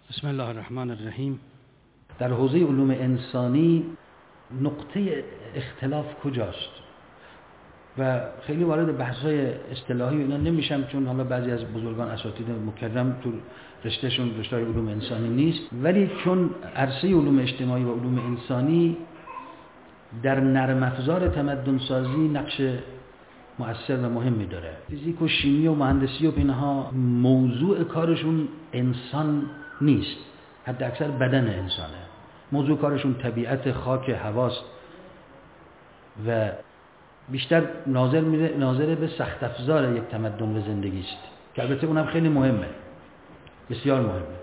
بسم الله الرحمن الرحیم. در حوزه علوم انسانی نقطه اختلاف کجاست؟ و خیلی وارد بحث‌های اصطلاحی و اینا نمیشم، چون حالا بعضی از بزرگان اساتید مکرم تو رشتهشون رشته علوم انسانی نیست، ولی چون عرصه علوم اجتماعی و علوم انسانی در نرم افزار تمدن سازی نقش مؤثر و مهمی داره. فیزیک و شیمی و مهندسی و اینها موضوع کارشون انسان نیست، حد اکثر بدن انسانه. موضوع کارشون طبیعت، خاک، هواست و بیشتر ناظر به سخت افزار یک تمدن و زندگی است، که البته اونم خیلی مهمه، بسیار مهمه.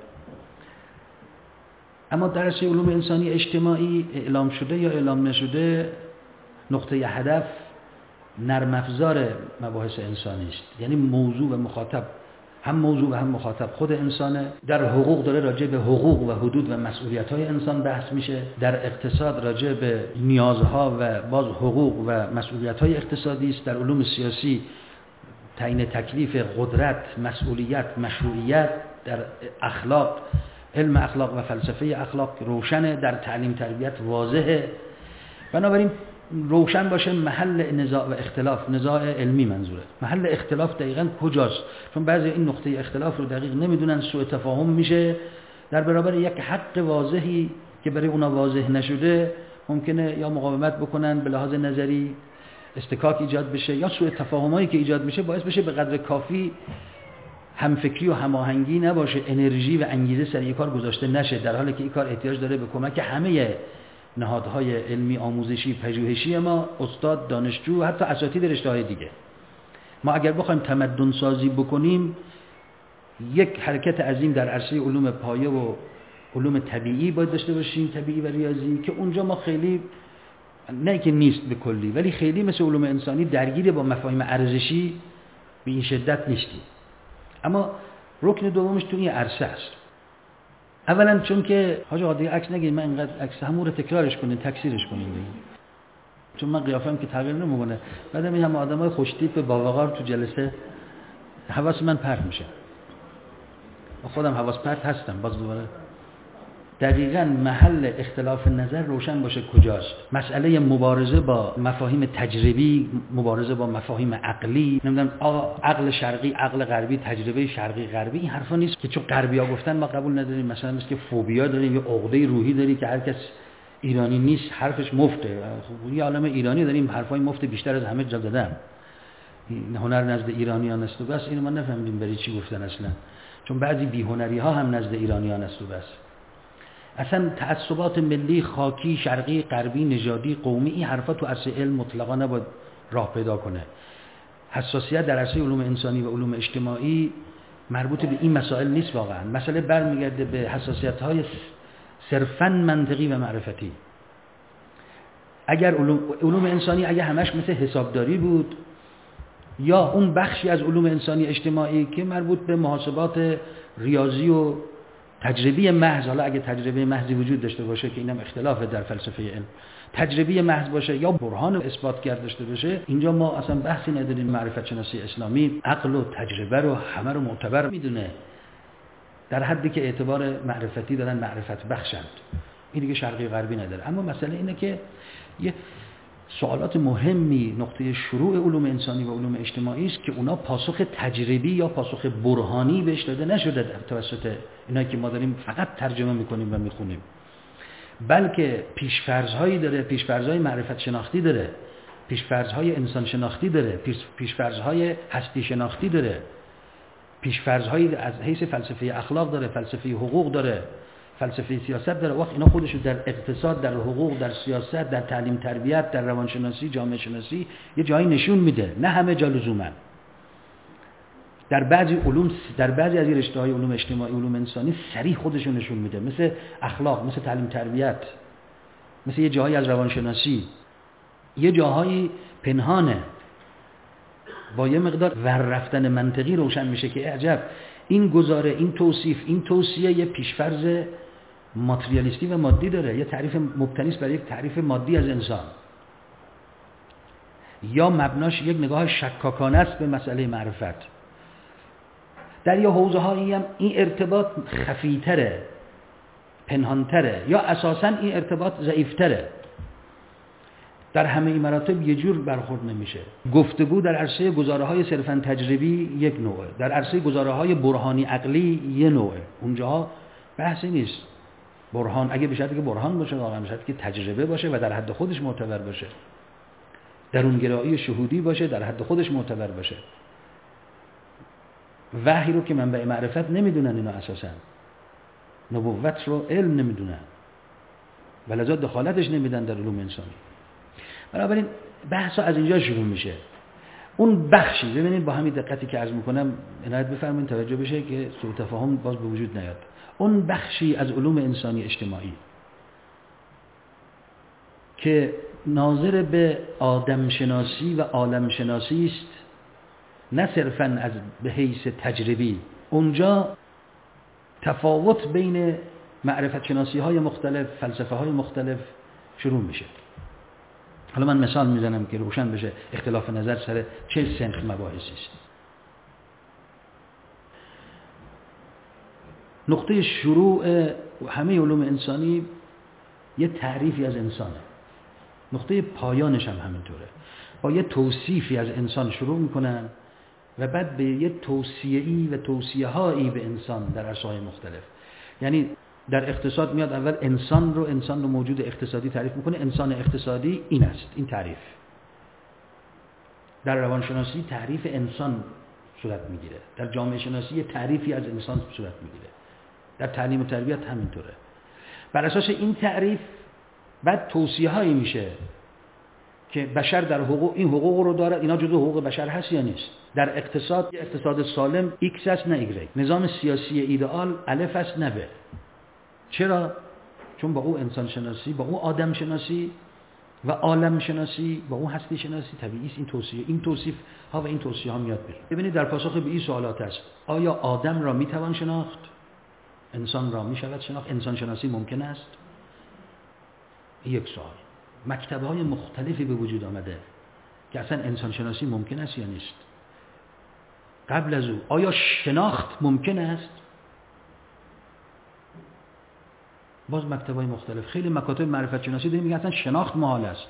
اما درس علوم انسانی اجتماعی اعلام شده یا اعلام نشده، نقطه هدف نرم افزار مباحث انسانی است. یعنی موضوع و مخاطب، هم موضوع و هم مخاطب خود انسانه. در حقوق داره راجع به حقوق و حدود و مسئولیت‌های انسان بحث میشه. در اقتصاد راجع به نیازها و باز حقوق و مسئولیت‌های اقتصادی است. در علوم سیاسی تعیین تکلیف، قدرت، مسئولیت، مشروعیت. در اخلاق، علم اخلاق و فلسفه اخلاق روشنه. در تعلیم تربیت واضحه. بنابراین روشن باشه محل نزاع و اختلاف، نزاع علمی منظوره. محل اختلاف دقیقاً کجاست؟ چون بعضی این نقطه اختلاف رو دقیق نمیدونن، سوء تفاهم میشه در برابر یک حق واضحی که برای اونا واضح نشده. ممکنه یا مقاومت بکنن به لحاظ نظری، استکاک ایجاد بشه، یا سوء تفاهمایی که ایجاد میشه باعث بشه به قدر کافی همفکری و هماهنگی نباشه، انرژی و انگیزه سر یک کار گذاشته نشه، در حالی که این کار احتیاج داره به کمک همه نهادهای علمی، آموزشی، پژوهشی ما، استاد، دانشجو، حتی اساتید رشته‌های دیگه. ما اگر بخوایم تمدن سازی بکنیم، یک حرکت عظیم در عرصه علوم پایه و علوم طبیعی باید داشته باشیم، طبیعی و ریاضی، که اونجا ما خیلی، نه که نیست به کلی، ولی خیلی مثل علوم انسانی درگیر با مفاهیم ارزشی به این شدت نیستیم. اما رکن دومش تو این عرصه است. اولا چون که حاج آقا دیگه عکس نگیرید، من اینقدر عکس همون رو تکرارش کنین، تکثیرش کنین دیگه، چون من قیافم که تغییر نمیکنه. بعدم این هم آدمای خوش تیپ باوقار تو جلسه، حواس من پرت میشه. خودم حواس پرت هستم. باز دوباره دقیقاً محل اختلاف نظر روشن باشه کجاست. مسئله مبارزه با مفاهیم تجربی، مبارزه با مفاهیم عقلی، نمیدونم عقل شرقی، عقل غربی، تجربه شرقی غربی، این حرفا نیست که چون غربی‌ها گفتن ما قبول نداریم. مثلا مثل که فوبیا داریم یا عقده روحی داری که هر کس ایرانی نیست حرفش مفته. خب یه عالم ایرانی داریم حرفای مفت بیشتر از همه جا زدن. این هنر نزد ایرانیان است و بس. اینو ما نفهمیدیم برای چی گفتن اصلا، چون بعضی بی‌هنری‌ها هم نزد ایرانیان است و بس. اصلا تعصبات ملی، خاکی، شرقی، غربی، نژادی، قومی، این حرفا تو عرصه علم مطلقاً نباید راه پیدا کنه. حساسیت در عرصه علوم انسانی و علوم اجتماعی مربوط به این مسائل نیست واقعاً. مسئله برمیگرده به حساسیت‌های صرفاً منطقی و معرفتی. اگر علوم انسانی اگه همش مثل حسابداری بود، یا اون بخشی از علوم انسانی اجتماعی که مربوط به محاسبات ریاضی و تجربی محض، حالا اگه تجربه محضی وجود داشته باشه که اینم اختلافه در فلسفه علم، تجربی محض باشه یا برهان اثباتگر داشته باشه، اینجا ما اصلا بحثی نداریم. معرفت شناسی اسلامی عقل و تجربه رو همه رو معتبر میدونه، در حدی که اعتبار معرفتی دارن، معرفت بخشند. این دیگه شرقی غربی نداره. اما مسئله اینه که یه سوالات مهمی نقطه شروع علوم انسانی و علوم اجتماعی است که اونا پاسخ تجربی یا پاسخ برهانی بهش داده نشده در توسط اینایی که ما داریم فقط ترجمه میکنیم و میخونیم، بلکه پیشفرض‌هایی داره، پیشفرض‌های معرفت شناختی داره، پیشفرض‌های انسان شناختی داره، پیشفرض‌های هستی شناختی داره، پیشفرض‌هایی از حیث فلسفه اخلاق داره، فلسفه حقوق داره، فلسفه سیاست داره. وقت اینا خودشو در اقتصاد، در حقوق، در سیاست، در تعلیم تربیت، در روانشناسی، جامعه شناسی یه جایی نشون میده، نه همه جا لزوما. در بعضی علوم، در بعضی از رشته‌های علوم اجتماعی، علوم انسانی صریح خودشو نشون میده، مثل اخلاق، مثل تعلیم تربیت، مثل یه جایی از روانشناسی. یه جاهایی پنهانه، با یه مقدار ور رفتن منطقی روشن میشه که عجب، این گزاره، این توصیف، این توصیه یه پیشفرض ماتریالیستی و مادی داره، یه تعریف مبتنی است بر یک تعریف مادی از انسان، یا مبناش یک نگاه شکاکانه است به مسئله معرفت. در یه حوزه‌هایی هم این ارتباط خفی‌تره، پنهانتره یا اساساً این ارتباط ضعیفتره. در همه این مراتب یه جور برخورد نمیشه. گفتگو در عرصه گزاره‌های صرفاً تجربی یک نوعه، در عرصه گزاره‌های برهانی عقلی یه نوعه. اونجاها بحثی نیست. برهان اگه به شرطی که برهان باشه، واقعا به شرطی که تجربه باشه و در حد خودش معتبر باشه، درونگرایی شهودی باشه، در حد خودش معتبر باشه. وحی رو که منبع معرفت نمیدونن اینا، اساساً نبوت رو علم نمیدونن، ولذا دخالتش نمیدن در علوم انسانی. بنابراین بحث از اینجا شروع میشه. اون بخشی، ببینید با همین دقتی که عرض میکنم عنایت بفرمایید توجه بشه که سوء تفاهم باز به وجود نیاد. اون بخشی از علوم انسانی اجتماعی که ناظر به آدم شناسی و عالم شناسی است، نه صرفاً از به حیث تجربی، اونجا تفاوت بین معرفت شناسی های مختلف، فلسفه های مختلف شروع میشه. حالا من مثال میزنم که روشن بشه اختلاف نظر سر چه سنخ مباحثی است. نقطه شروع همه علوم انسانی یه تعریفی از انسانه، نقطه پایانش هم همینطوره. با یه توصیفی از انسان شروع میکنن و بعد به یه توصیه‌ای و توصیه‌هایی به انسان در عرصه‌های مختلف. یعنی در اقتصاد میاد اول انسان رو موجود اقتصادی تعریف میکنه، انسان اقتصادی این است، این تعریف. در روانشناسی تعریف انسان صورت میگیره، در جامعه شناسی یه تعریفی از انسان صورت میگیره، در تعلیم و تربیت همینطوره. بر اساس این تعریف بعد توصیه‌هایی میشه که بشر در حقوق این حقوق رو داره، اینا جزو حقوق بشر هست یا نیست. در اقتصاد سالم ایکس است نه ایگرگ. نظام سیاسی ایدئال الف است نه ب. چرا؟ چون با او انسان شناسی، با او آدم شناسی و عالم شناسی، با او هستی شناسی طبیعی است. این توصیف ها و این توصیه ها میاد بیرون. ببینید در پاسخ به این سوالات است: آیا آدم را میتوان شناخت؟ انسان را میشود شناخت؟ انسان شناسی ممکن است؟ یک سوال. مکتب‌های مختلفی به وجود آمده که اصلا انسان شناسی ممکن است یا نیست. قبل از او آیا شناخت ممکن است؟ باز مکتب‌های مختلف، خیلی مکاتب معرفت شناسی داریم میگن اصلا شناخت محال است.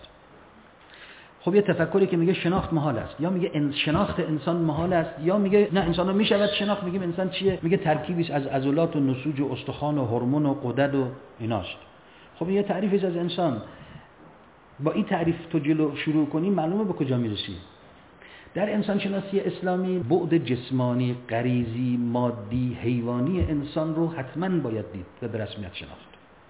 خب یه تفکری که میگه شناخت محال است، یا میگه شناخت انسان محال است، یا میگه نه انسان رو میشود شناخت. میگیم انسان چیه؟ میگه ترکیبی است از عضلات و نسوج و استخوان و هورمون و غدد و ایناست. خب یه تعریفی از انسان. با این تعریف تو جلو شروع کنیم معلومه به کجا میرسیم. در انسان شناسی اسلامی بعد جسمانی، غریزی، مادی، حیوانی انسان رو حتما باید دید و به رسمیت شناخت.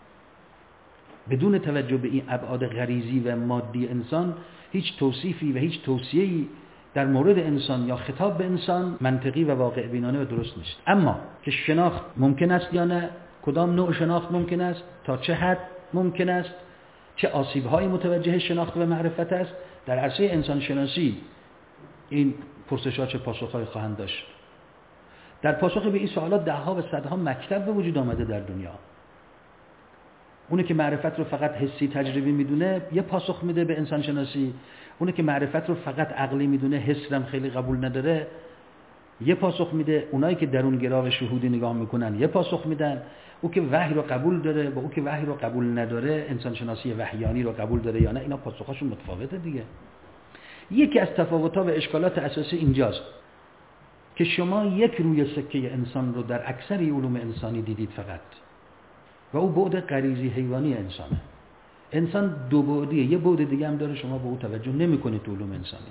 بدون توجه به این ابعاد غریزی و مادی انسان هیچ توصیفی و هیچ توصیه‌ای در مورد انسان یا خطاب به انسان منطقی و واقع بینانه و درست نیست. اما که شناخت ممکن است یا نه، کدام نوع شناخت ممکن است، تا چه حد ممکن است، چه آسیب‌هایی متوجه شناخت و معرفت است، در عرصه انسان شناسی این پرسش‌ها چه پاسخ‌هایی خواهند داشت. در پاسخ به این سوالات ده‌ها و صدها مکتب به وجود آمده در دنیا. اونه که معرفت رو فقط حسی تجربی میدونه یه پاسخ میده به انسان شناسی، اونه که معرفت رو فقط عقلی میدونه، حس هم خیلی قبول نداره، یه پاسخ میده. اونایی که درونگرا و شهودی نگاه میکنن یه پاسخ میدن. او که وحی رو قبول داره با او که وحی رو قبول نداره، انسان شناسی وحیانی رو قبول داره یا نه، اینا پاسخاشون متفاوته دیگه. یکی از تفاوت‌ها و اشکالات اساسی اینجاست که شما یک روی سکه انسان رو در اکثر علوم انسانی دیدید فقط، و او بعد غریزی حیوانی انسانه. انسان دو بعدیه، یه بعد دیگه هم داره شما به او توجه نمی‌کنید تو علوم انسانی.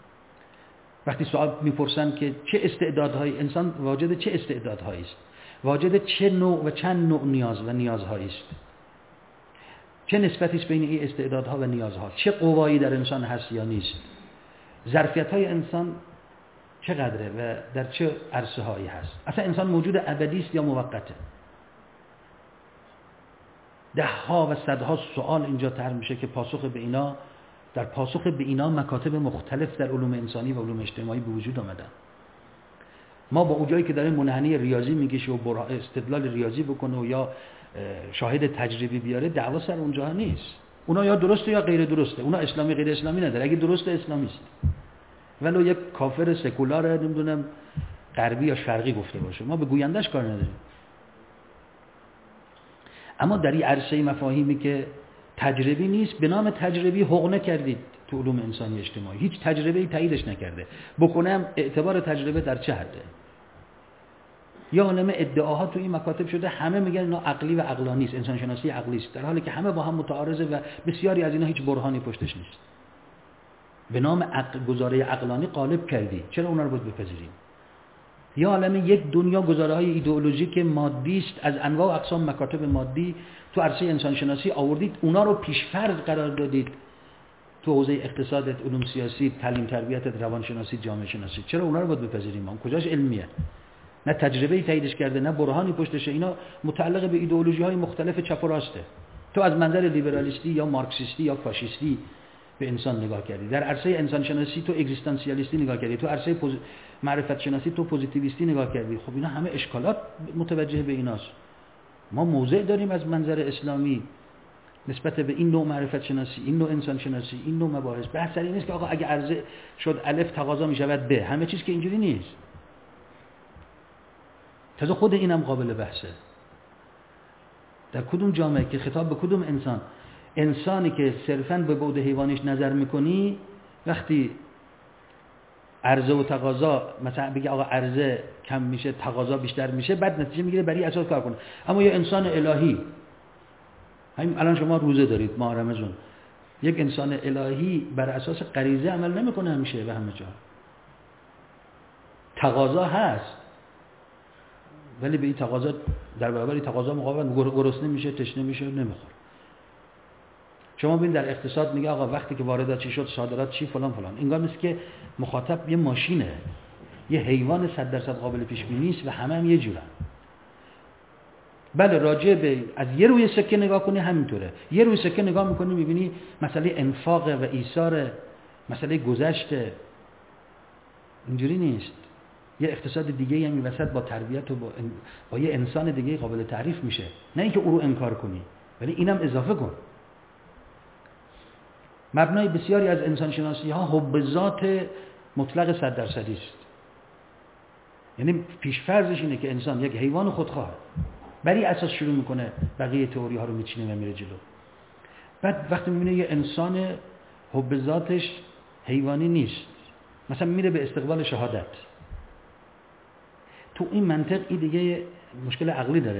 وقتی سوال میپرسن که چه استعدادهای انسان واجد چه استعدادهایی است، واجد چه نوع و چند نوع نیاز و نیازهایی است، چه نسبتی است بین این استعدادها و نیازها، چه قوایی در انسان هست یا نیست، ظرفیت‌های انسان چقدره و در چه عرصه‌هایی هست، اصلا انسان موجود ابدی است یا موقته. ده‌ها و صدها سوال اینجا طرح میشه که در پاسخ به اینا مکاتب مختلف در علوم انسانی و علوم اجتماعی به وجود آمدن. ما با اونجایی که داره منحنی ریاضی میکشه و استدلال ریاضی بکنه و یا شاهد تجربی بیاره، دعوا سر اونجا نیست. اونا یا درسته یا غیر درسته. اونا اسلامی غیر اسلامی نداره. اگه درسته اسلامی است. ولو یک کافر سکولار نمیدونم غربی یا شرقی گفته باشه، ما به گویندش کار نداریم. اما در این عرصه مفاهیمی که تجربی نیست، به نام تجربی حقنه کردید تو علوم انسانی اجتماعی. هیچ تجربه‌ای تاییدش نکرده. بکنم اعتبار تجربه در چه حده؟ یا عالمه ادعاها تو این مکاتب شده، همه میگن اینا عقلی و عقلانی است، انسان شناسی عقلی است، در حالی که همه با هم متعارضه و بسیاری از اینا هیچ برهانی پشتش نیست. به نام گزاره عقلانی غالب کردی، چرا اونا رو باید بپذیریم؟ یا عالمه یک دنیا گزاره‌های ایدئولوژیک مادی است، از انواع و اقسام مکاتب مادی تو عرصه انسان شناسی آوردید، اونا رو پیش‌فرض قرار دادید تو حوزه اقتصادت، علوم سیاسی، تعلیم تربیتت، روانشناسی، جامعه شناسی. چرا اونا رو باید بپذیریم؟ اون کجاش علمیه؟ نه تجربه‌ای تاییدش کرده، نه برهانی پشتشه. اینا متعلق به ایدئولوژی‌های مختلف چپ و راسته. تو از منظر لیبرالیستی یا مارکسیستی یا فاشیستی به انسان نگاه کردی، در عرصه انسان شناسی تو اگزیستانسیالیستی نگاه کردی، تو عرصه معرفت شناسی تو پوزیتیویستی نگاه کردی. خب اینا همه اشکالات متوجه به ایناست. ما موضع داریم از منظر اسلامی نسبت به این نوع معرفت شناسی، این نوع انسان شناسی، این نوع مباحث. بحث این نیست که آقا اگه عرضه شد الف تقاضا میشود ب، همه چیز که اینجوری نیست. تازه خود اینم قابل بحثه. در کدوم جامعه که خطاب به کدوم انسان، انسانی که صرفاً به بعد حیوانیش نظر میکنی، وقتی عرضه و تقاضا مثلا بگی آقا عرضه کم میشه تقاضا بیشتر میشه، بعد نتیجه میگیره برای اساس کار کنه. اما یه انسان الهی، همین الان شما روزه دارید، ماه رمضان، یک انسان الهی بر اساس غریزه عمل نمیکنه همیشه به همه جا. تقاضا هست ولی به این تقاضا در برابر این تقاضا مقاومت، گرسنه میشه، تشنه میشه، نمیخوره. شما ببین در اقتصاد میگه آقا وقتی که واردات چی شد، صادرات چی، فلان فلان. انگار نیست که مخاطب یه ماشینه، یه حیوان 100% قابل پیش بینی است و همه هم یه جورن. بله راجع به از یه روی سکه نگاه کنی همینطوره. یه روی سکه نگاه میکنی میبینی مسئله انفاق و ایثار، مسئله گذشته. اینجوری نیست. یه اقتصاد دیگه هم این وسط با تربیت و با یه انسان دیگه قابل تعریف میشه. نه اینکه او رو انکار کنی، ولی اینم اضافه کن. مبنای بسیاری از انسان شناسی ها حب ذات مطلق 100% است. یعنی پیش‌فرضش اینه که انسان یک حیوان خودخواه، بری اساس شروع میکنه بقیه تئوری ها رو میچینه و میره جلو. بعد وقتی میبینه یه انسان حب ذاتش حیوانی نیست، مثلا میره به استقبال شهادت، تو این منطق این دیگه مشکل عقلی داره.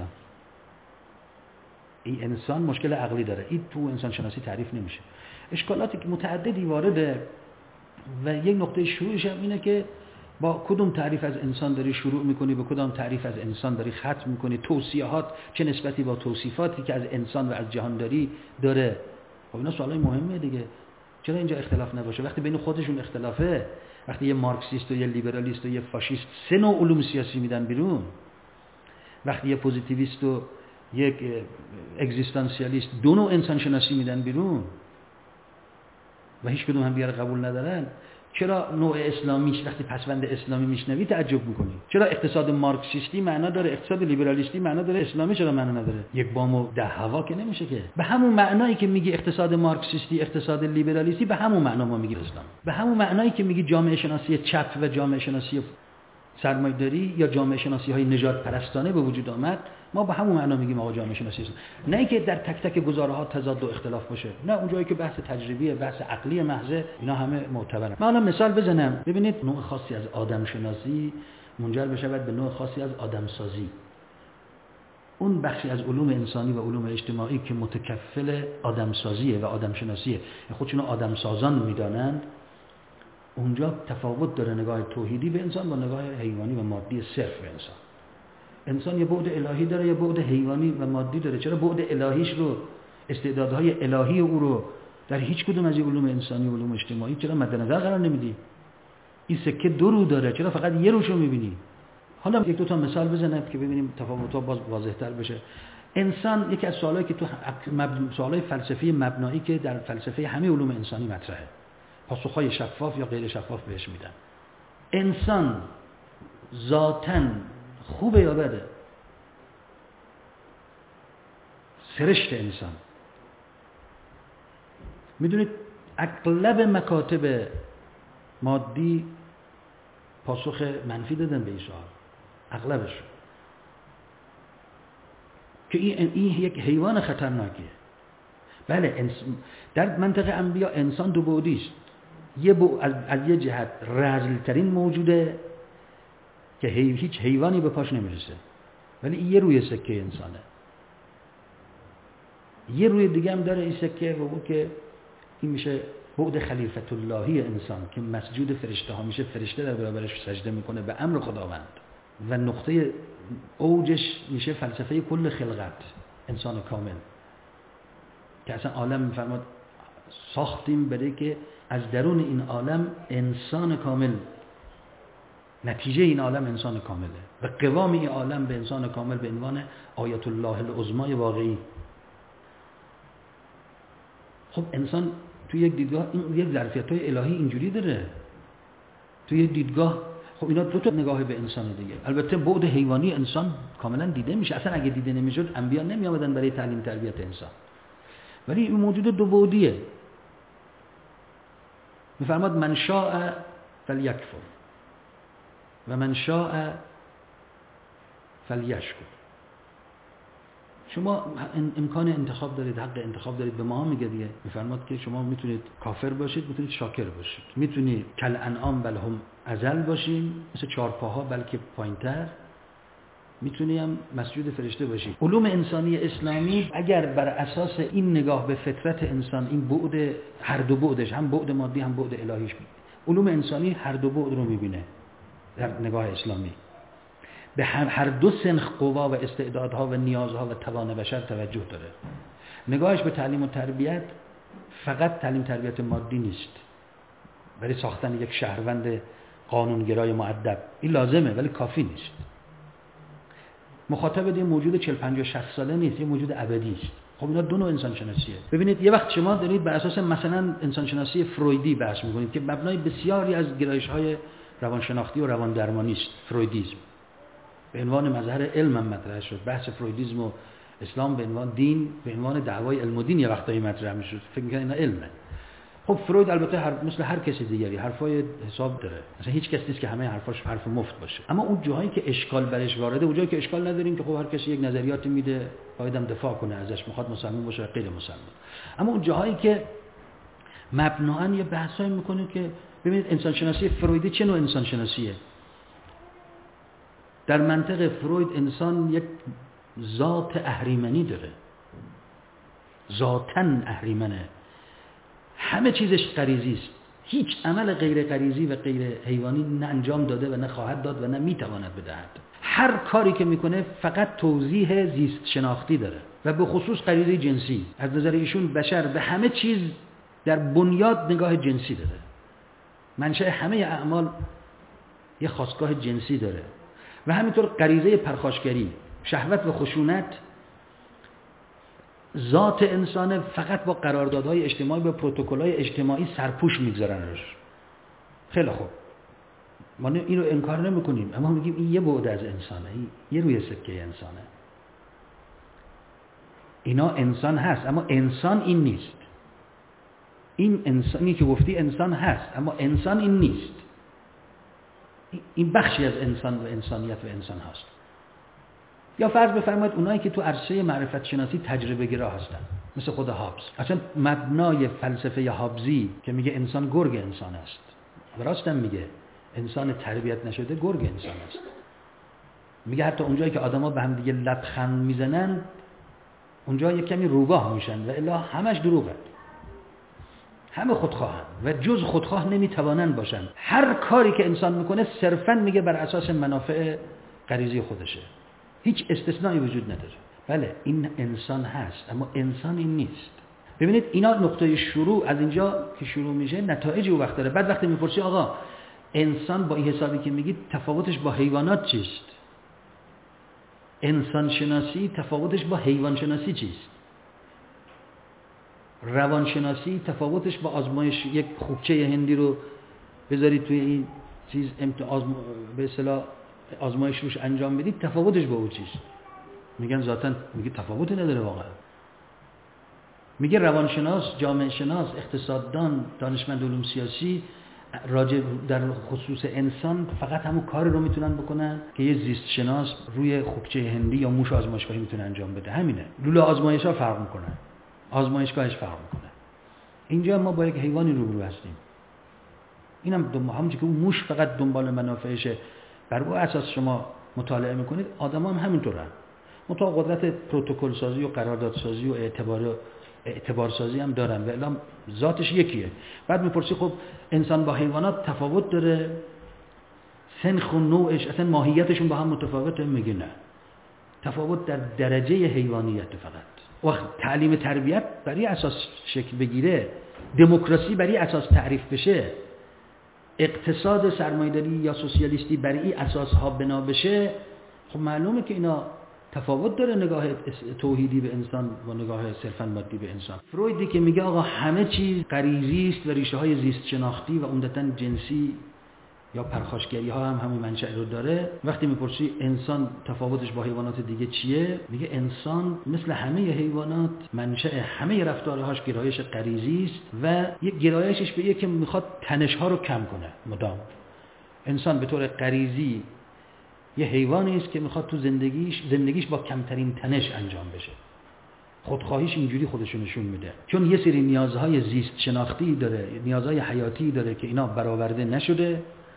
این انسان مشکل عقلی داره. این تو انسان شناسی تعریف نمیشه. اشکالاتی که متعددی وارده و یک نقطه شروعش هم اینه که با کدوم تعریف از انسان داری شروع میکنی، به کدام تعریف از انسان داری ختم میکنی، توصیحات چه نسبتی با توصیفاتی که از انسان و از جهانداری داره. خب اینا سوالای مهمه دیگه. چرا اینجا اختلاف نباشه؟ وقتی بین خودشون اختلافه، وقتی یه مارکسیست و یه لیبرالیست و یه فاشیست سه نوع علوم سیاسی میدن بیرون، وقتی یه پوزیتیویست و یک اگزیستانسیالیست دو نوع انسان شناسی میدن بیرون و هیچ کدوم هم دیگر قبول ندارن، چرا نوع اسلامیش وقتی پسوند اسلامی میشنوی تعجب میکنی؟ چرا اقتصاد مارکسیستی معنا داره، اقتصاد لیبرالیستی معنا داره، اسلامی چرا معنا نداره؟ یک بام و ده هوا که نمیشه که. به همون معنایی که میگی اقتصاد مارکسیستی، اقتصاد لیبرالیستی، به همون معنا ما میگیم اسلام. به همون معنایی که میگی جامعه شناسی چپ و جامعه شناسی سرمایه‌داری یا جامعه شناسی های نژاد پرستانه به وجود آمد، ما به همون معنا میگیم آقا جامعه شناسی است. نه اینکه در تک تک گزاره‌ها تضاد و اختلاف باشه، نه اونجایی که بحث تجربیه، بحث عقلی محض، اینا همه معتبرن. من الان مثال بزنم، ببینید نوع خاصی از آدم شناسی منجر بشود به نوع خاصی از آدم سازی. اون بخشی از علوم انسانی و علوم اجتماعی که متکفل آدم سازیه و آدم شناسیه، خودشون آدم سازان میدانند، اونجا تفاوت داره نگاه توحیدی به انسان با نگاه حیوانی و مادی صرف به انسان. انسان یه بعد الهی داره، یه بعد حیوانی و مادی داره. چرا بعد الهیش رو، استعدادهای الهی او رو در هیچ کدوم از این علوم انسانی و علوم اجتماعی چرا مد نظر قرار نمیدی؟ این سکه دو رو داره، چرا فقط یه روشو میبینی؟ حالا یک دو تا مثال بزنم که ببینیم تفاوت‌ها باز واضح‌تر بشه. انسان یکی از سوالایی که تو سوالای فلسفی مبنایی که در فلسفه همه علوم انسانی مطرحه، پاسخهای شفاف یا غیر شفاف بهش میدن. انسان ذاتاً خوبه یا بده؟ سرشت انسان. میدونید اغلب مکاتب مادی پاسخ منفی دادن به این سوال. اغلبش. که این یک حیوان خطرناکه. بله در منطقه انبیا انسان دو بعدی است. از یه جهت رذل‌ترین موجوده که هیچ حیوانی به پاش نمیرسه، ولی یه روی سکه انسانه. یه روی دیگه هم داره این سکه، و اون که این میشه بعد خلیفت اللهی انسان که مسجود فرشته ها میشه، فرشته در برابرش سجده میکنه به امر خداوند، و نقطه اوجش میشه فلسفه کل خلقت، انسان کامل، که اصلا عالم میفرماد ساختیم برای که از درون این عالم انسان کامل، نتیجه این عالم انسان کامله و قوام این عالم به انسان کامل به عنوان آیت الله العظمای واقعی. خب انسان توی یک دیدگاه این یک ظرفیت‌های الهی اینجوری داره، توی یک دیدگاه. خب اینا دو تا نگاه به انسان دیگه. البته بعد حیوانی انسان کاملا دیده میشه، اصلا اگه دیده نمیشد انبیا نمی آمدن برای تعلیم تربیت انسان، ولی این موجود دو بعدیه. میفرماد من شاء فلیکفر و من شاء فلیشکر. شما امکان انتخاب دارید، حق انتخاب دارید. به ما میگه دیگه، میفرماد که شما میتونید کافر باشید، میتونید شاکر باشید، میتونید کل انعام بل هم اذل باشید، مثل چهارپاها بلکه پایینتر، میتونی هم مسجود فرشته باشی. علوم انسانی اسلامی اگر بر اساس این نگاه به فطرت انسان، این بعد هر دو بعدش، هم بعد مادی هم بعد الهیش، علوم انسانی هر دو بعد رو میبینه در نگاه اسلامی. به هر دو سنخ قوا و استعدادها و نیازها و توان بشر توجه داره. نگاهش به تعلیم و تربیت فقط تعلیم تربیت مادی نیست، برای ساختن یک شهروند قانونگرای مؤدب این لازمه ولی کافی نیست. مخاطب یه موجود 40 50 60 ساله نیست، یه موجود ابدی است. خب اینا دو نوع انسان شناسیه. ببینید یه وقت شما دارید بر اساس مثلا انسان شناسی فرویدی بحث می‌کنید که مبنای بسیاری از گرایش‌های روانشناختی و روان درمانی است. فرویدیسم به عنوان مظهر علم هم مطرح شد. بحث فرویدیسم و اسلام به عنوان دین، به عنوان دعوای علم و دین یه وقتایی مطرح می‌شد. فکر می‌کنن اینا علمه. خب فروید البته مثل هر کسی دیگری حرفای حساب داره، مثلا هیچ کس نیست که همه حرفاش حرف مفت باشه، اما اون جاهایی که اشکال برش وارده، اون جایی که اشکال نداریم که خب هر کسی یک نظریاتی میده، باید هم دفاع کنه ازش، میخواد مسلمان باشه غیر مسلمان. اما اون جاهایی که مبناً یه بحثایی میکنه که ببینید انسان شناسی فرویدی چه نوع انسان شناسیه. در منطق فروید انسان یک ذات اهریمنی داره، ذاتاً اهریمنه، همه چیزش غریزی است، هیچ عمل غیر غریزی و غیر حیوانی نه انجام داده و نه خواهد داد و نه میتواند بدهد. هر کاری که میکنه فقط توضیح زیست شناختی داره و به خصوص غریزه جنسی. از نظر ایشون بشر به همه چیز در بنیاد نگاه جنسی داره، منشأ همه اعمال یه خاستگاه جنسی داره و همینطور غریزه پرخاشگری، شهوت و خشونت ذات انسان فقط با قراردادهای اجتماعی و پروتکل‌های اجتماعی سرپوش میگذارنش. خیلی خوب، ما اینو انکار نمی‌کنیم، اما میگیم این یه بعد از انسانه، این یه روی سکه انسانه. اینا انسان هست اما انسان این نیست. این انسانی که گفتی انسان هست اما انسان این نیست. این بخشی از انسان و انسانیت و انسان هست. یا فرض بفرمایید اونایی که تو عرصه معرفت شناسی تجربه گرا هستن، مثل خود هابز. اصلا مبنای فلسفه هابزی که میگه انسان گرگ انسان است، و راستم میگه انسان تربیت نشده گرگ انسان است. میگه حتی اونجایی که آدما به هم دیگه لبخند میزنن اونجا یک کمی روباه میشن و الا همش دروغه، همه خودخواهن و جز خودخواه نمیتوانن باشن. هر کاری که انسان میکنه صرفا میگه بر اساس منافع غریزی خودشه، هیچ استثنایی وجود نداره. بله این انسان هست اما انسان این نیست. ببینید اینا نقطه شروع، از اینجا که شروع میشه نتایج او وقت داره. بعد وقتی میپرسی آقا انسان با این حسابی که میگید تفاوتش با حیوانات چیست؟ انسان شناسی تفاوتش با حیوان شناسی چیست؟ روان شناسی تفاوتش با آزمایش یک خوکچه هندی رو بذارید توی این چیز به اصطلاح آزمایش روش انجام بدید، تفاوتش با او چیست؟ میگن ذاتاً، میگه تفاوتی نداره واقعا. میگه روانشناس، جامعه شناس، اقتصاددان، دانشمند علوم سیاسی راجع در خصوص انسان فقط همون کار رو میتونن بکنن که یه زیست شناس روی خوکچه هندی یا موش آزمایشگاهی میتونه انجام بده. همینه. لوله آزمایش‌ها فرق میکنن، آزمایشگاهش فرق میکنه. اینجا ما با یک حیوانی روبرو هستیم. اینم همونجوری که اون موش فقط دنبال منافعشه، بر اون اساس شما مطالعه میکنید، آدم‌ها هم همینطورن. منتها قدرت پروتکل سازی و قرارداد سازی و اعتبار سازی هم دارن و اعلام ذاتش یکیه. بعد میپرسی خب انسان با حیوانات تفاوت داره؟ سنخ و نوعش اصلا ماهیتشون با هم متفاوته؟ میگه نه. تفاوت در درجه حیوانیت فقط. وقت تعلیم تربیت برای اساس شکل بگیره، دموکراسی برای اساس تعریف بشه، اقتصاد سرمایه‌داری یا سوسیالیستی برای اساس‌ها بنا بشه، خب معلومه که اینا تفاوت داره نگاه توحیدی به انسان و نگاه صرفاً مادی به انسان. فرویدی که میگه آقا همه چیز غریزی است و ریشه‌های زیست شناختی و عمدتاً جنسی یا پرخاشگری ها هم همین منشأ رو داره، وقتی میپرسی انسان تفاوتش با حیوانات دیگه چیه، میگه انسان مثل همه حیوانات منشأ همه رفتارهاش گرایش غریزی است و یک گرایشش به یه که میخواد تنش ها رو کم کنه مدام. انسان به طور غریزی یه حیوانی است که میخواد تو زندگیش با کمترین تنش انجام بشه. خودخواهیش اینجوری خودشو نشون میده، چون یه سری نیازهای زیست شناختی داره، نیازهای حیاتی داره که اینا برآورده نشده.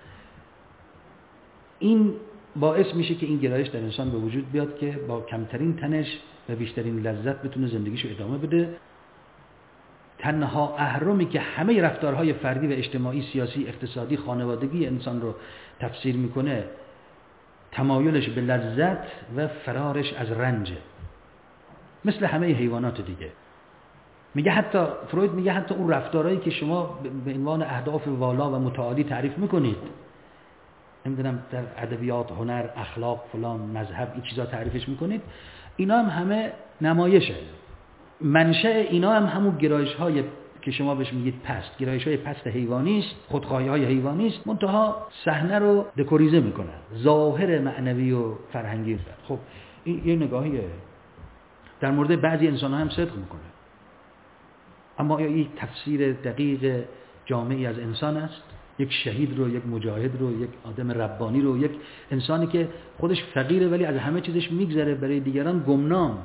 این باعث میشه که این گرایش در انسان به وجود بیاد که با کمترین تنش و بیشترین لذت بتونه زندگیشو ادامه بده. تنها اهرمی که همه رفتارهای فردی و اجتماعی، سیاسی، اقتصادی، خانوادگی انسان رو تفسیر میکنه، تمایلش به لذت و فرارش از رنج، مثل همه حیوانات دیگه. میگه حتی فروید میگه حتی اون رفتارهایی که شما به عنوان اهداف والا و متعالی تعریف میکنید، نمیدونم در ادبیات، هنر، اخلاق، فلان، مذهب، این چیزا تعریفش میکنید، اینا هم همه نمایشه. منشأ اینا هم همون گرایش‌های که شما بهش میگید پست، گرایش‌های پست حیوانی است، خودخواهی‌های حیوانی است، منتها صحنه رو دکوریزه میکنه، ظاهر معنوی و فرهنگی است. خب این یه نگاهیه. در مورد بعضی انسان‌ها هم صدق میکنه. اما این تفسیر دقیق جامعی از انسان است. یک شهید رو، یک مجاهد رو، یک آدم ربانی رو، یک انسانی که خودش فقیره ولی از همه چیزش میگذره برای دیگران گمنام،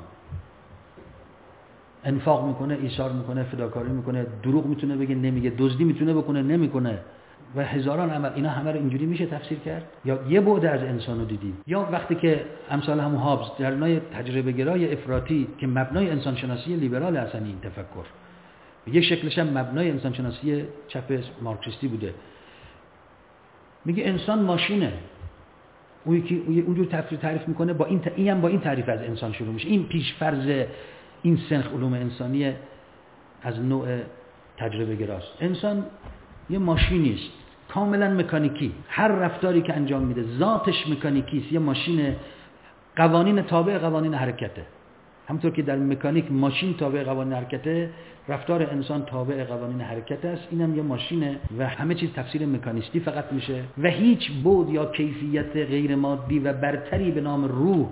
انفاق میکنه، ایثار میکنه، فداکاری میکنه، دروغ میتونه بگه نمیگه، دزدی میتونه بکنه نمیکنه و هزاران عمل. اینا همه رو اینجوری میشه تفسیر کرد؟ یا یه بعد از انسان رو دیدیم؟ یا وقتی که امثال همون هابز در نوع تجربه گرای افراطی که مبنای انسان شناسی لیبرال اصلا این تفکر، یک شکلش هم مبنای انسان شناسی چپ مارکسیستی بوده، میگه انسان ماشینه. اونجور تعریف میکنه، با این هم با این تعریف از انسان شروع میشه. این پیشفرض این سنخ علوم انسانی از نوع تجربه گراست. انسان یه ماشینی است کاملا مکانیکی، هر رفتاری که انجام میده ذاتش مکانیکی است، یه ماشین، قوانین تابع قوانین حرکته. همونطور که در مکانیک ماشین تابع قوانین حرکته، رفتار انسان تابع قوانین حرکت است. اینم یه ماشینه و همه چیز تفسیر مکانیستی فقط میشه و هیچ بعد یا کیفیت غیر مادی و برتری به نام روح،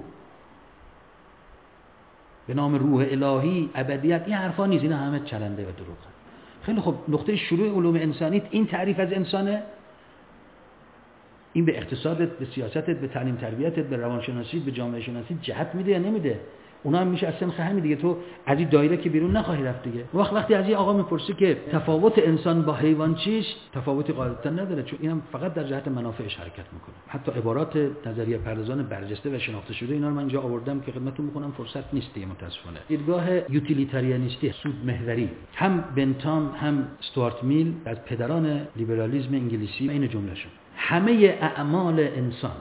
به نام روح الهی، ابدیت، این حرفا نیست. اینا همه چرنده و دروغه. خیلی خب، نقطه شروع علوم انسانیت این تعریف از انسانه. این به اقتصادت، به سیاستت، به تعلیم تربیتت، به روانشناسی، به جامعه شناسی جهت میده یا نمیده؟ اونا هم میشه اصلا همین دیگه. تو از این دایره که بیرون نخواهی رفت دیگه. وقتی از این آقا میپرسی که تفاوت انسان با حیوان چیست، تفاوتی غالبا نداره، چون اینم فقط در جهت منافعش حرکت میکنه. حتی عبارات نظریه پردازان برجسته و شناخته شده اینا رو من اینجا آوردم که خدمتتون میکنم، فرصت نیست دیگه متاسفانه. دیدگاه یوتیلیتاریانیستی، سود محوری، هم بنتام هم استوارت میل از پدران لیبرالیسم انگلیسی این جملهشون، همه اعمال انسان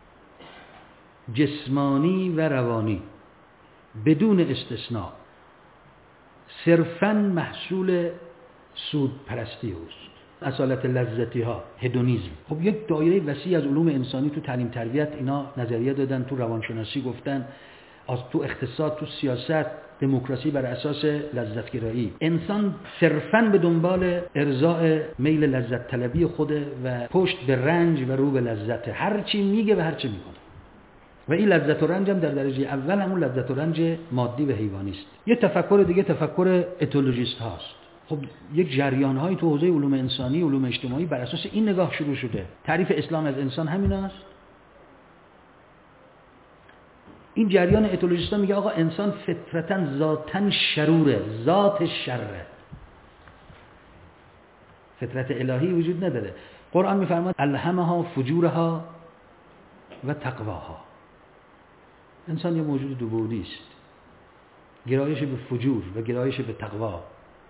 جسمانی و روانی بدون استثناء صرفاً محصول سود پرستی است. اصالت لذتی ها، هدونیسم. خب یک دایره وسیع از علوم انسانی تو تعلیم تربیت اینا نظریه دادن، تو روانشناسی گفتن، تو اقتصاد، تو سیاست، دموکراسی بر اساس لذتگرایی. انسان صرفاً به دنبال ارضاء میل لذت طلبی خوده و پشت به رنج و رو به لذت، هر چی میگه و هر چی میکنه. و این لذت و رنج هم در درجه اول همون لذت و رنج مادی و حیوانی است. یه تفکر دیگه تفکر اتولوژیست هاست. خب یک جریان‌هایی تو حوزه علوم انسانی، علوم اجتماعی بر اساس این نگاه شروع شده. تعریف اسلام از انسان همین است. این جریان اتولوژیستان میگه آقا انسان فطرتاً ذاتاً شروره، ذات شره، فطرت الهی وجود نداره. قرآن میفرماد الهمها فجورها و تقواها. انسان یه موجود دو بعدی است، گرایش به فجور و گرایش به تقوا،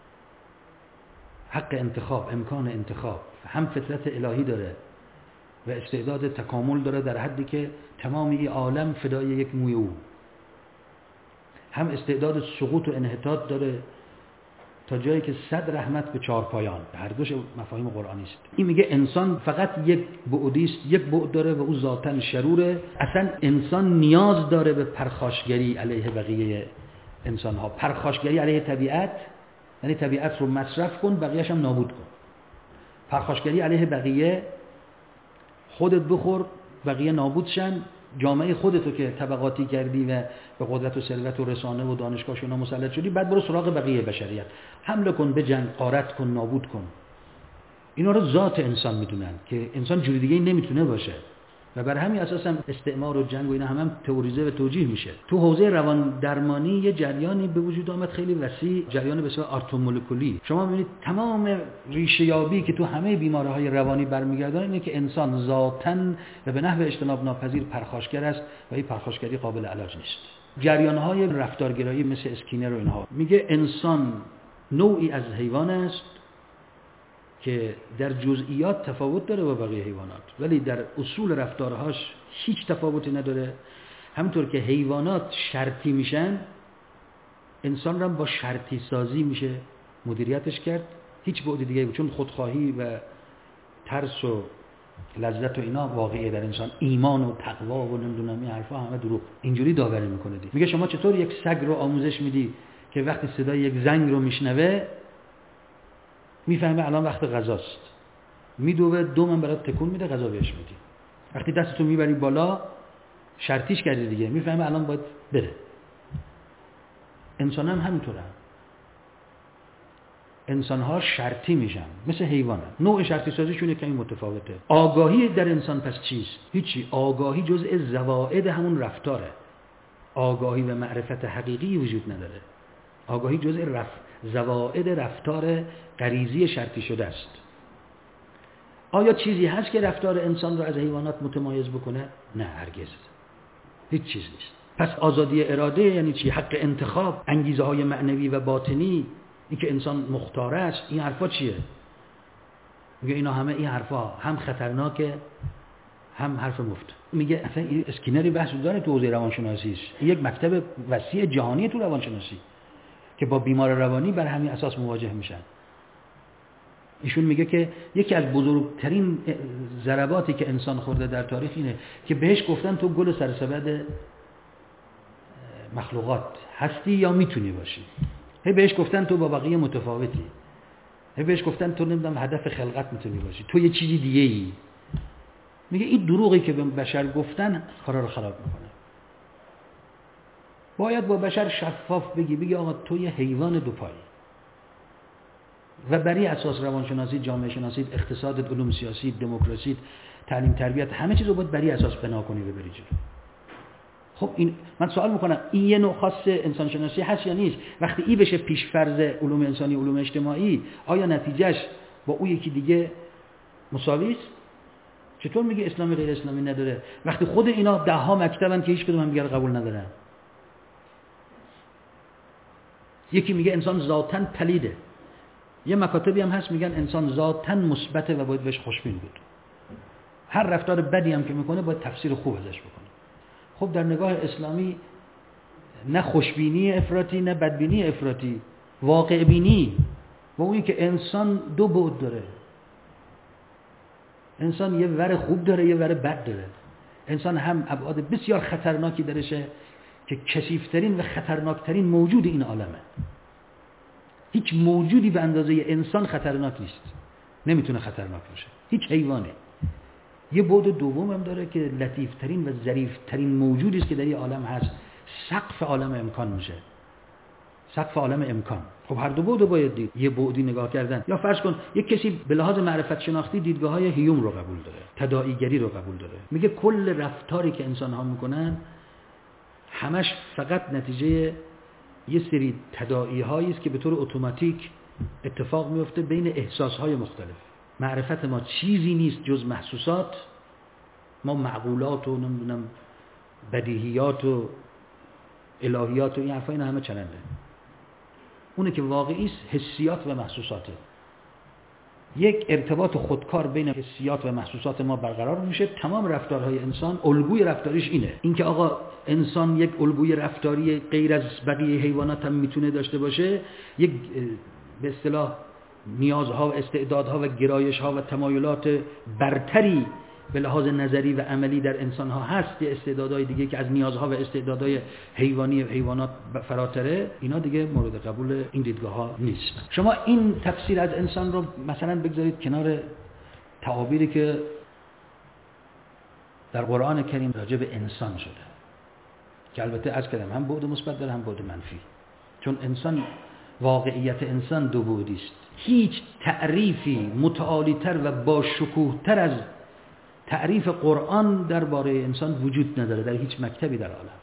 حق انتخاب، امکان انتخاب، هم فطرت الهی داره و استعداد تکامل داره در حدی که تمام این عالم فدای یک موی او، هم استعداد سقوط و انحطاط داره تا جایی که 100 رحمت به 4 پایان. هر دوش مفاهیم قرآنی است. این میگه انسان فقط یک بعدی است، یک بعد داره و او ذاتاً شروره. اصلا انسان نیاز داره به پرخاشگری علیه بقیه انسان ها، پرخاشگری علیه طبیعت، یعنی طبیعت رو مصرف کن بقیه‌اش هم نابود کن. پرخاشگری علیه بقیه، خودت بخور بقیه نابود شن. جامعه خودتو که طبقاتی کردی و به قدرت و ثروت و رسانه و دانشگاهش اینا مسلط شدی، بعد برو سراغ بقیه بشریت، حمله کن، بجنگ، غارت کن، نابود کن. اینا رو ذات انسان میدونن که انسان جوری دیگه نمیتونه باشه و بر همین اساس هم استعمار و جنگ و اینا هم تئوریزه و توجیه میشه. تو حوزه روان درمانی یه جریانی به وجود آمد خیلی وسیع، جریان به اسم آرتومولکولی. شما میبینید تمام ریشه یابی که تو همه بیماری‌های روانی برمیگردونه اینه که انسان ذاتاً و به نحو اجتناب ناپذیر پرخاشگر است و این پرخاشگری قابل علاج نیست. جریان‌های رفتارگرایی مثل اسکینر و اینها میگه انسان نوعی از حیوان است که در جزئیات تفاوت داره با بقیه حیوانات، ولی در اصول رفتارهاش هیچ تفاوتی نداره. همونطور که حیوانات شرطی میشن، انسان را با شرطی سازی میشه مدیریتش کرد. هیچ بعد دیگه بود، چون خودخواهی و ترس و لذت و اینا واقعیه در انسان، ایمان و تقوا و نمیدونم این حرفا همه دروغ. اینجوری داوری میکنه دی. میگه شما چطور یک سگ رو آموزش میدی که وقتی صدای یک زنگ رو میشنوه میفهمه الان وقت غذاست، میدوه دومم برات تکون میده، غذا بهش میدی. وقتی دستتو میبری بالا شرطیش کردی دیگه، میفهمه الان باید بره. انسان هم همینطوره، انسان ها شرطی میشن مثل حیوانه. نوع شرطی سازیشون یک کمی متفاوته. آگاهی در انسان پس چیست؟ هیچی. آگاهی جزء زوائد همون رفتاره. آگاهی و معرفت حقیقی وجود نداره. آگاهی جزء زوائد رفتار غریزی شرطی شده است. آیا چیزی هست که رفتار انسان رو از حیوانات متمایز بکنه؟ نه، هرگز. هیچ چیز نیست. پس آزادی اراده یعنی چی؟ حق انتخاب، انگیزه های معنوی و باطنی، این که انسان مختار است. این حرفا چیه؟ میگه اینا همه این حرفا هم خطرناکه هم حرف مفت. میگه اصلا این اسکینری بحث داره تو حوزه روانشناسی است. یک مکتب وسیع جهانی تو روانشناسی که با بیمار روانی بر همین اساس مواجه میشن. ایشون میگه که یکی از بزرگترین ضرباتی که انسان خورده در تاریخ اینه که بهش گفتن تو گل سرسبد مخلوقات هستی یا میتونی باشی. هی بهش گفتن تو با بقیه متفاوتی. هی بهش گفتن تو نمیدونم هدف خلقت میتونی باشی، تو یه چیزی دیگه ای. میگه این دروغی که به بشر گفتن کارا رو خراب میکنه. باید با بشر شفاف بگی آقا تو یه حیوان دو پایی و بر این اساس روانشناسی، جامعه شناسی، اقتصاد، علوم سیاسی، دموکراسی، تعلیم، تربیت، همه چیز رو باید بر این اساس بنا کنی و بری جلو. خب این من سوال میکنم این یه نوع خاص انسان شناسی هست یا نیست؟ وقتی این بشه پیش‌فرض علوم انسانی، علوم اجتماعی، آیا نتیجهش با اون یکی دیگه مساوی است؟ چطور میگه اسلامی غیر اسلامی نداره وقتی خود اینا ده ها مکتبن که هیچ کدوم هم دیگه قبول ندارن؟ یکی میگه انسان ذاتاً پلیده، یه مکاتبی هم هست میگن انسان ذاتاً مثبته و باید بهش خوشبین بود. هر رفتار بدی هم که میکنه باید تفسیر خوب ازش بکنه. خب در نگاه اسلامی نه خوشبینی افراطی نه بدبینی افراطی، واقع بینی و اونی که انسان دو بعد داره. انسان یه ور خوب داره یه ور بد داره. انسان هم ابعاد بسیار خطرناکی درشه که کثیف‌ترین و خطرناکترین موجود این عالمه. هیچ موجودی به اندازه انسان خطرناک نیست، نمیتونه خطرناک باشه، هیچ حیوانی. یه بعد دوم هم داره که لطیفترین و ظریفترین موجودی است که در این عالم هست، سقف عالم امکان میشه. سقف عالم امکان. خب هر دو بعد باید دید. یه بعدی نگاه کردن، یا فرض کن یک کسی به لحاظ معرفت شناختی دیدگاه‌های هیوم رو قبول داره، تداعی‌گری رو قبول داره، میگه کل رفتاری که انسان‌ها میکنن همش فقط نتیجه یه سری تداعی‌هایی است که به طور اتوماتیک اتفاق میفته بین احساس‌های مختلف. معرفت ما چیزی نیست جز محسوسات، ما معقولات و نمیدونم بدیهیات و الهیات و این حرفا اینا همه چرنده. اونه که واقعی است حسیات و محسوساته. یک ارتباط خودکار بین حسیات و محسوسات ما برقرار میشه. تمام رفتارهای انسان الگوی رفتاریش اینه، اینکه آقا انسان یک الگوی رفتاری غیر از بقیه حیوانات هم میتونه داشته باشه، یک به اصطلاح نیازها و استعدادها و گرایشها و تمایلات برتری به لحاظ نظری و عملی در انسان‌ها هست، یه استعدادهای دیگه که از نیازها و استعدادهای حیوانات فراتره، اینا دیگه مورد قبول این دیدگاه‌ها نیست. شما این تفسیر از انسان رو مثلا بگذارید کنار تعابیری که در قرآن کریم راجع به انسان شده، که البته از کردم هم بعد مثبت داره هم بعد منفی، چون انسان، واقعیت انسان دو بعدی است. هیچ تعریفی متعالی‌تر و با شکوه‌تر از تعریف قرآن درباره انسان وجود نداره در هیچ مکتبی در عالم.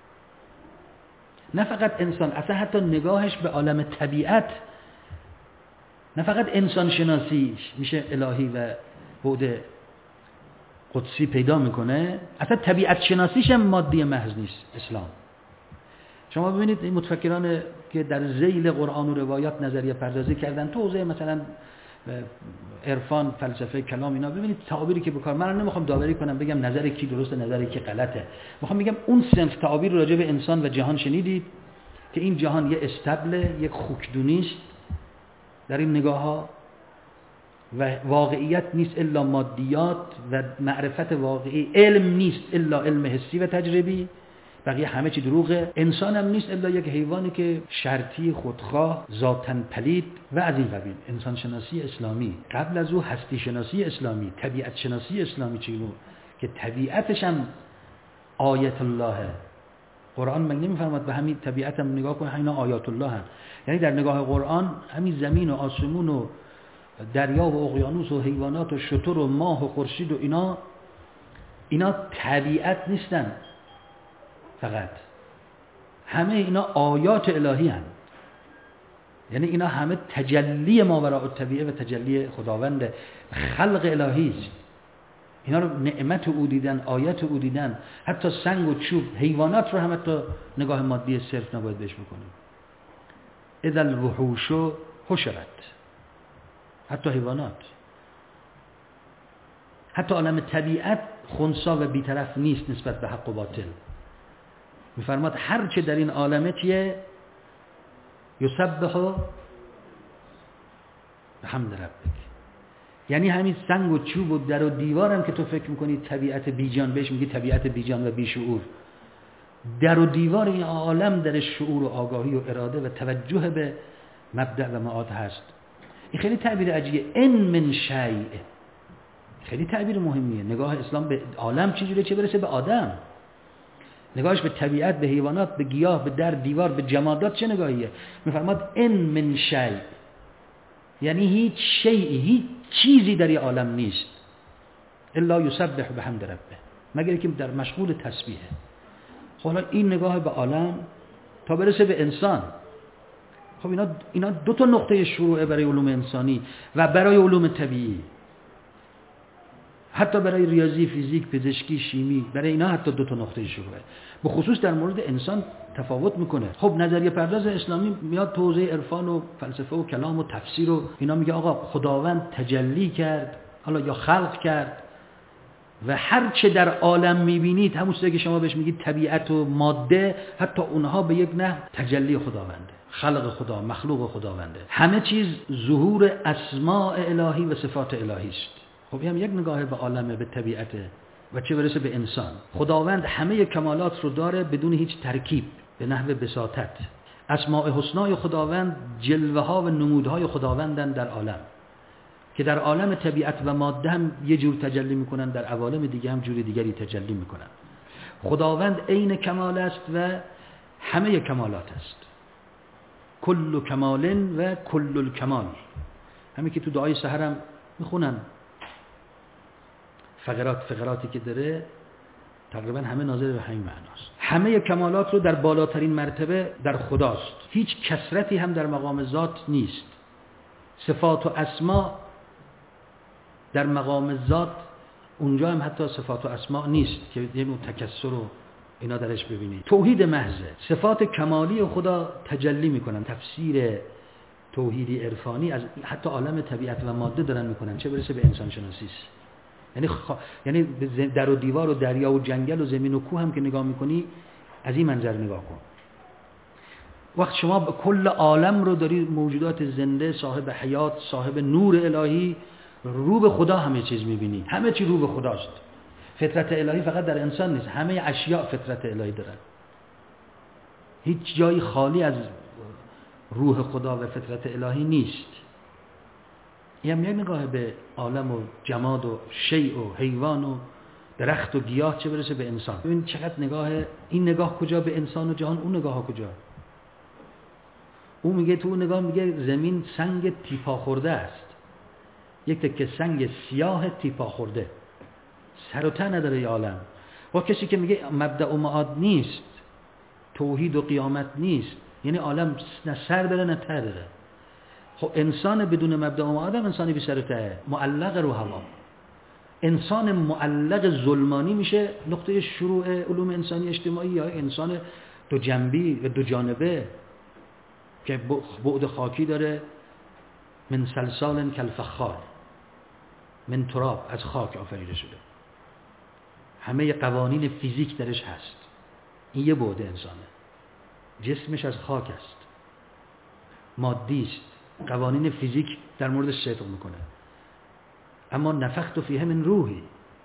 نه فقط انسان، اصلا حتی نگاهش به عالم طبیعت، نه فقط انسان شناسیش میشه الهی و بعد قدسی پیدا میکنه، اصلا طبیعت شناسیش هم مادی محض نیست اسلام. شما ببینید این متفکران که در ذیل قرآن و روایات نظریه پردازی کردن تو حوزه مثلا عرفان، فلسفه، کلام، اینا، ببینید تعابیری که بکار، من نمیخوام داوری کنم بگم نظر کی درسته نظر کی غلطه، میخوام بگم اون صنف تعابیر راجع به انسان و جهان شنیدید که این جهان یه استبله، یک خوکدونی است در این نگاه‌ها و واقعیت نیست الا مادیات و معرفت واقعی، علم نیست الا علم حسی و تجربی، بقیه همه چی دروغه. انسان هم نیست الا یک حیوانی که شرطی، خودخواه، ذاتاً پلید و از این قبیل. انسان شناسی اسلامی قبل از او هستی شناسی اسلامی، طبیعت شناسی اسلامی چیزی که طبیعتش هم آیت الله. قرآن مگه نمی‌فرماد به همین طبیعت هم نگاه کن، اینا آیات الله هم. یعنی در نگاه قرآن همین زمین و آسمون و دریا و اقیانوس و حیوانات و شتر و ماه و خورشید و اینا طبیعت نیستن فقط، همه اینا آیات الهی هستند. یعنی اینا همه تجلی ماوراء الطبیعه و تجلی خداوند، خلق الهی است. اینا رو نعمت او دیدن، آیت او دیدن. حتی سنگ و چوب، حیوانات رو هم حتی نگاه مادی صرف نباید بهش بکنیم. اذا الوحوش حشرت، حتی حیوانات، حتی عالم طبیعت خنثی و بی‌طرف نیست نسبت به حق و باطل. می‌فرماد هر چه در این عالمه چیه؟ یسبح بحمد ربک. یعنی همین سنگ و چوب و در و دیوار هم که تو فکر می‌کنی طبیعت بیجان، بهش میگی طبیعت بیجان و بیشعور. در و دیوار این عالم در شعور و آگاهی و اراده و توجه به مبدأ و معاد هست. این خیلی تعبیر عجیبه. ان من شیء، خیلی تعبیر مهمیه. نگاه اسلام به عالم چجوریه، چه برسه به آدم. نگاهش به طبیعت، به حیوانات، به گیاه، به در دیوار، به جمادات چه نگاهیه؟ میفرماد ان من شیء، یعنی هیچ شیئی، هیچ چیزی در این عالم نیست الا یسبح بحمد ربه، مگر اینکه در مشغول تسبیحه. حالا این نگاه به عالم تا برسه به انسان، خب اینا دو تا نقطه شروعه برای علوم انسانی و برای علوم طبیعی، حتی برای ریاضی، فیزیک، پزشکی، شیمی، برای اینا حتی دو تا نقطه شروعه. به خصوص در مورد انسان تفاوت میکنه. خب نظریه پرداز اسلامی میاد تو حوزه عرفان و فلسفه و کلام و تفسیر و اینا، میگه آقا خداوند تجلی کرد، حالا یا خلق کرد و هر چه در عالم میبینید، همون چیزی که شما بهش میگید طبیعت و ماده، حتی اونها به یک نحو تجلی خداونده، خلق خدا، مخلوق خداونده. همه چیز ظهور اسماء الهی و صفات الهی است. خب هم یک نگاه به عالم، به طبیعت و چه برسه به انسان. خداوند همه کمالات رو داره بدون هیچ ترکیب، به نحو بساطت. اسماء حسنای خداوند جلوه ها و نمودهای خداوندن در عالم، که در عالم طبیعت و ماده هم یه جور تجلی میکنن، در عوالم دیگه هم جور دیگری تجلی میکنن. خداوند عین کمال است و همه کمالات است. کل کمال و کل الکمال. همین که تو دعای سحرم میخونن فقراتی که داره تقریبا همه ناظر به همین معناست. همه کمالات رو در بالاترین مرتبه در خداست، هیچ کثرتی هم در مقام ذات نیست. صفات و اسما در مقام ذات اونجا هم حتی صفات و اسما نیست که یه نوع تکثر و اینا درش ببینید. توحید محضه، صفات کمالی خدا تجلی میکنن. تفسیر توحیدی عرفانی از حتی عالم طبیعت و ماده دارن میکنن، چه برسه به انسان شناسی است. یعنی در و دیوار و دریا و جنگل و زمین و کوه هم که نگاه میکنی از این منظر نگاه کن. وقت شما کل عالم رو داری، موجودات زنده، صاحب حیات، صاحب نور الهی، رو به خدا همه چیز میبینی، همه چی رو به خداست. فطرت الهی فقط در انسان نیست، همه اشیاء فطرت الهی دارن. هیچ جایی خالی از روح خدا و فطرت الهی نیست. این هم نگاه به عالم و جماد و شیء و حیوان و درخت و گیاه، چه برسه به انسان. ببین چقدر نگاه، این نگاه کجا به انسان و جهان، اون نگاه ها کجا. اون میگه تو اون نگاه میگه زمین سنگ تیپا خورده است، یک تکه سنگ سیاه تیپا خورده، سر و ته نداره عالم. و کسی که میگه مبدأ و معاد نیست، توحید و قیامت نیست، یعنی عالم نه سر داره نه ته داره. خب انسان بدون مبدأ و معاد هم انسانی بی سر و ته، معلق رو هوا. انسان معلق ظلمانی میشه نقطه شروع علوم انسانی اجتماعی، یا انسان دو جنبی و دو جانبه که بعد خاکی داره، من سلسال کالفخار، من تراب، از خاک آفریده شده. همه قوانین فیزیک درش هست. این یه بعد انسانه، جسمش از خاک است، مادی است، قوانین فیزیک در موردش صدق میکنه. اما نفخت فیه من روحی،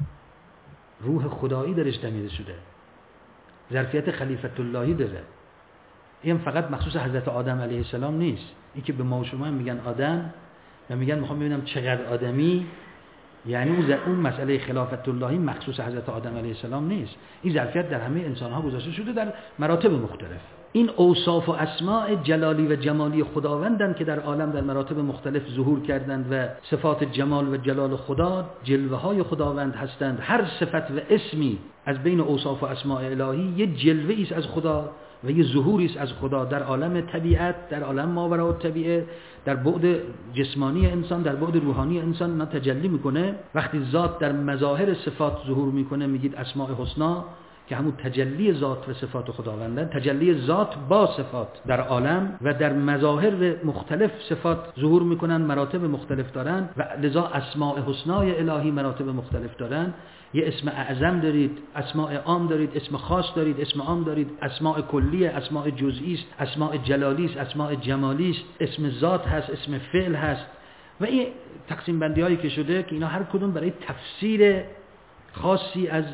روح خدایی درش دمیده شده، ظرفیت خلیفت اللهی داره. این فقط مخصوص حضرت آدم علیه السلام نیست. این که به ما و شما میگن آدم و میگن میخوام ببینم چقدر آدمی، یعنی اون مسئله خلافت اللهی مخصوص حضرت آدم علیه السلام نیست. این ظرفیت در همه انسان‌ها گذاشته شده در مراتب مختلف. این اوصاف و اسماء جلالی و جمالی خداوندن که در عالم در مراتب مختلف ظهور کردند و صفات جمال و جلال خدا جلوه‌های خداوند هستند. هر صفت و اسمی از بین اوصاف و اسماء الهی یه جلوه‌ای است از خدا و یه ظهوری است از خدا در عالم طبیعت، در عالم ماوراء الطبیعه، در بعد جسمانی انسان، در بعد روحانی انسان نه تجلی میکنه. وقتی ذات در مظاهر صفات ظهور میکنه میگید اسماء حسنا، که همون تجلی ذات و صفات خداوندن، تجلی ذات با صفات در عالم و در مظاهر مختلف صفات ظهور میکنن، مراتب مختلف دارن و لذا اسماء حسنای الهی مراتب مختلف دارن. یه اسم اعظم دارید، اسماء عام دارید، اسم خاص دارید، اسم عام دارید، اسماء کلیه، اسماء جزئی است، اسماء جلالی است، اسماء جمالی است، اسم ذات هست، اسم فعل هست و این تقسیم بندی هایی که شده که اینا هر کدوم برای تفسیر خاصی از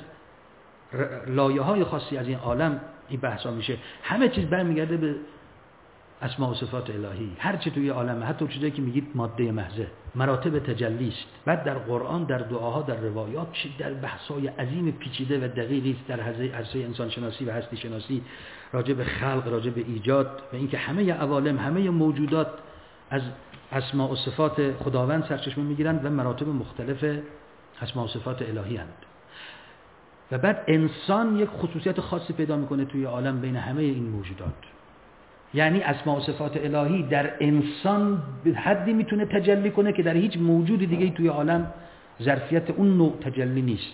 لایه های خاصی از این عالم این بحثا میشه. همه چیز برمیگرده به اسماء و صفات الهی. هر چی توی عالم، حتی چیزایی که میگید ماده محضه، مراتب تجلی است. بعد در قرآن، در دعاها، در روایات، در بحث‌های عظیم پیچیده و دقیقی است در عرصه انسان شناسی و هستی شناسی، راجع به خلق، راجع به ایجاد و اینکه همه عوالم، همه موجودات از اسماء و صفات خداوند سرچشمه میگیرند و مراتب مختلف اسماء و صفات الهی هستند. و بعد انسان یک خصوصیت خاصی پیدا میکنه توی عالم بین همه این موجودات. یعنی اسماء و صفات الهی در انسان به حدی میتونه تجلی کنه که در هیچ موجود دیگه توی عالم ظرفیت اون نوع تجلی نیست.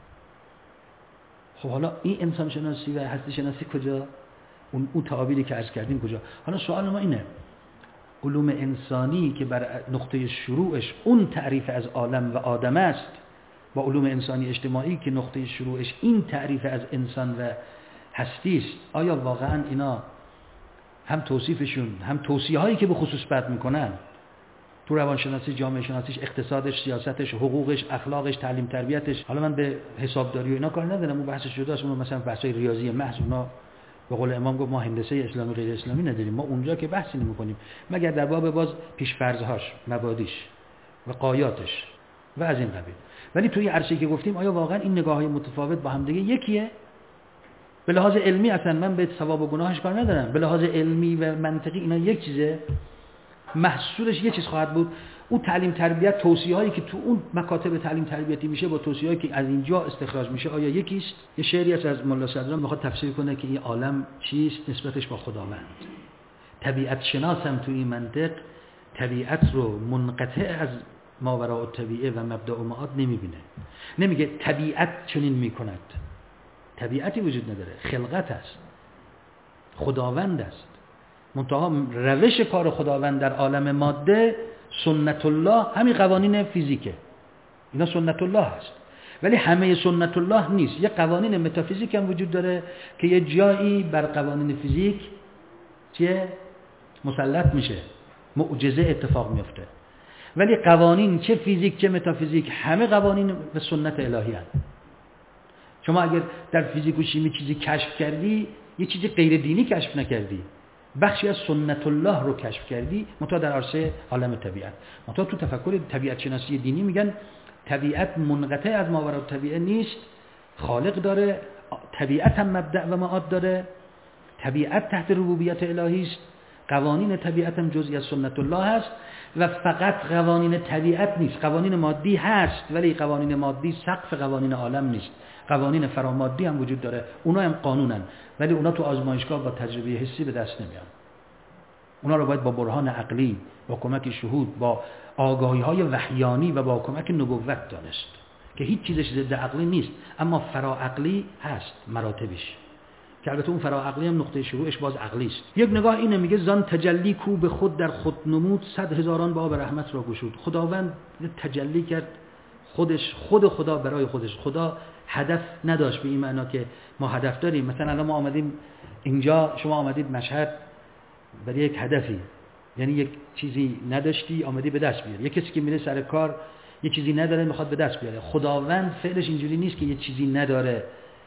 خب حالا این انسان شناسی و هستی شناسی کجا؟ اون تعابیری که عرض کردیم کجا؟ حالا سوال ما اینه، علوم انسانی که بر نقطه شروعش اون تعریف از عالم و آدم است، با علوم انسانی اجتماعی که نقطه شروعش این تعریف از انسان و هستی است، آیا واقعا اینا هم توصیفشون، هم توصیه هایی که به خصوص بد میکنن تو روانشناسی، جامعه شناسیش، اقتصادش، سیاستش، حقوقش، اخلاقش، تعلیم تربیتش، حالا من به حسابداری و اینا کار ندارم، اون بحث جدا است، اون مثلا بحثای ریاضی محض، اونا به قول امام گفت ما هندسه اسلامی غیر اسلامی نداریم، ما اونجا که بحثی نمی‌کنیم مگر در باب باز پیش فرض‌هاش، مبادیش و قایاتش و از این قبیل. ولی توی عرصه‌ای که گفتیم آیا واقعا این نگاه‌های متفاوت با هم دیگه یکیه؟ به لحاظ علمی اصلا من به ثواب و گناهش کار ندارم، به لحاظ علمی و منطقی اینا یک چیزه، محصولش یه چیز خواهد بود. اون تعلیم تربیت، توصیه‌هایی که تو اون مکاتب تعلیم تربیتی میشه با توصیه‌هایی که از اینجا استخراج میشه آیا یکیست؟ یه شعری از ملا صدرا میخواد تفسیر کنه که این عالم چیست نسبتش با خداوند. طبیعت شناسم تو این منطق طبیعت رو منقطع از ماوراء الطبیعه و مبدأ و معاد نمیبینه. نمیگه طبیعت چنین میکند، طبیعتی وجود نداره، خلقت است، خداوند است. منتها روش کار خداوند در عالم ماده سنت الله، همین قوانین فیزیکه، اینا سنت الله هست، ولی همه سنت الله نیست. یه قوانین متافیزیک هم وجود داره که یه جایی بر قوانین فیزیک چیه مسلط میشه، معجزه اتفاق میفته. ولی قوانین چه فیزیک چه متافیزیک همه قوانین به سنت الهی هست. شما اگر در فیزیک و شیمی چیزی کشف کردی، یه چیزی غیر دینی کشف نکردی، بخشی از سنت الله رو کشف کردی، منتها در عرصه عالم طبیعت. منتها تو تفکر طبیعت شناسی دینی میگن طبیعت منقطع از ماوراء الطبیعه نیست، خالق داره، طبیعت هم مبدأ و معاد داره، طبیعت تحت ربوبیت الهی است، قوانین طبیعت هم جزئی از سنت الله هست. و فقط قوانین طبیعت نیست، قوانین مادی هست، ولی قوانین مادی سقف قوانین عالم نیست. قوانین فرامادی هم وجود داره، اونا هم قانونن، ولی اونا تو آزمایشگاه با تجربه حسی به دست نمیان. اونا رو باید با برهان عقلی، با کمک شهود، با آگاهی‌های وحیانی و با کمک نبوت دانست که هیچ چیزش ضد عقلی نیست، اما فراعقلی هست مراتبش، که البته اون فراعقلی هم نقطه شروعش باز عقلی است. یک نگاه اینه، میگه زان تجلی کو به خود در خود نمود، 100,000 باب رحمت را گشود. خداوند تجلی کرد خودش، خود خدا برای خودش. خدا هدف نداشت به این معنا که ما هدف داریم. مثلا الان ما آمدیم اینجا، شما آمدید مشهد برای یک هدفی، یعنی یک چیزی نداشتی آمدی به دست بیاری. یک کسی که میره سر کار یه چیزی نداره میخواد به دست بیاره. خداوند فعلش اینجوری نیست که یه چیزی نداره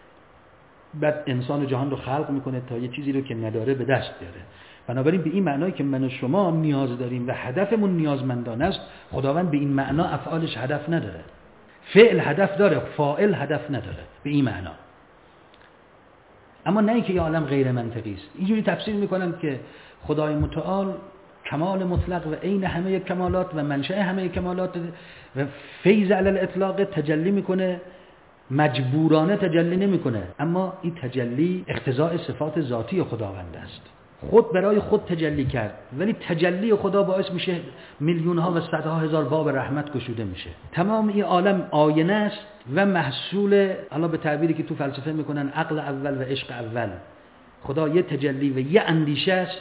بعد انسان و جهان رو خلق میکنه تا یه چیزی رو که نداره به دست بیاره. بنابراین به این معنایی که من و شما نیاز داریم و هدفمون نیازمندانه است، خداوند به این معنا افعالش هدف نداره. فعل هدف داره، فاعل هدف نداره به این معنا. اما نه اینکه یه عالم غیر منطقی است. اینجوری تفسیر میکنن که خدای متعال کمال مطلق و عین همه کمالات و منشأ همه کمالات و فیض علی الاطلاق تجلی میکنه، مجبورانه تجلی نمیکنه، اما این تجلی اقتضاء صفات ذاتی خداوند است. خود برای خود تجلی کرد، ولی تجلی خدا باعث میشه میلیون‌ها و صدها هزار باب رحمت گشوده میشه. تمام این عالم آینه است و محصول، حالا به تعبیری که تو فلسفه میکنن عقل اول و عشق اول. خدا یه تجلی و یه اندیشه است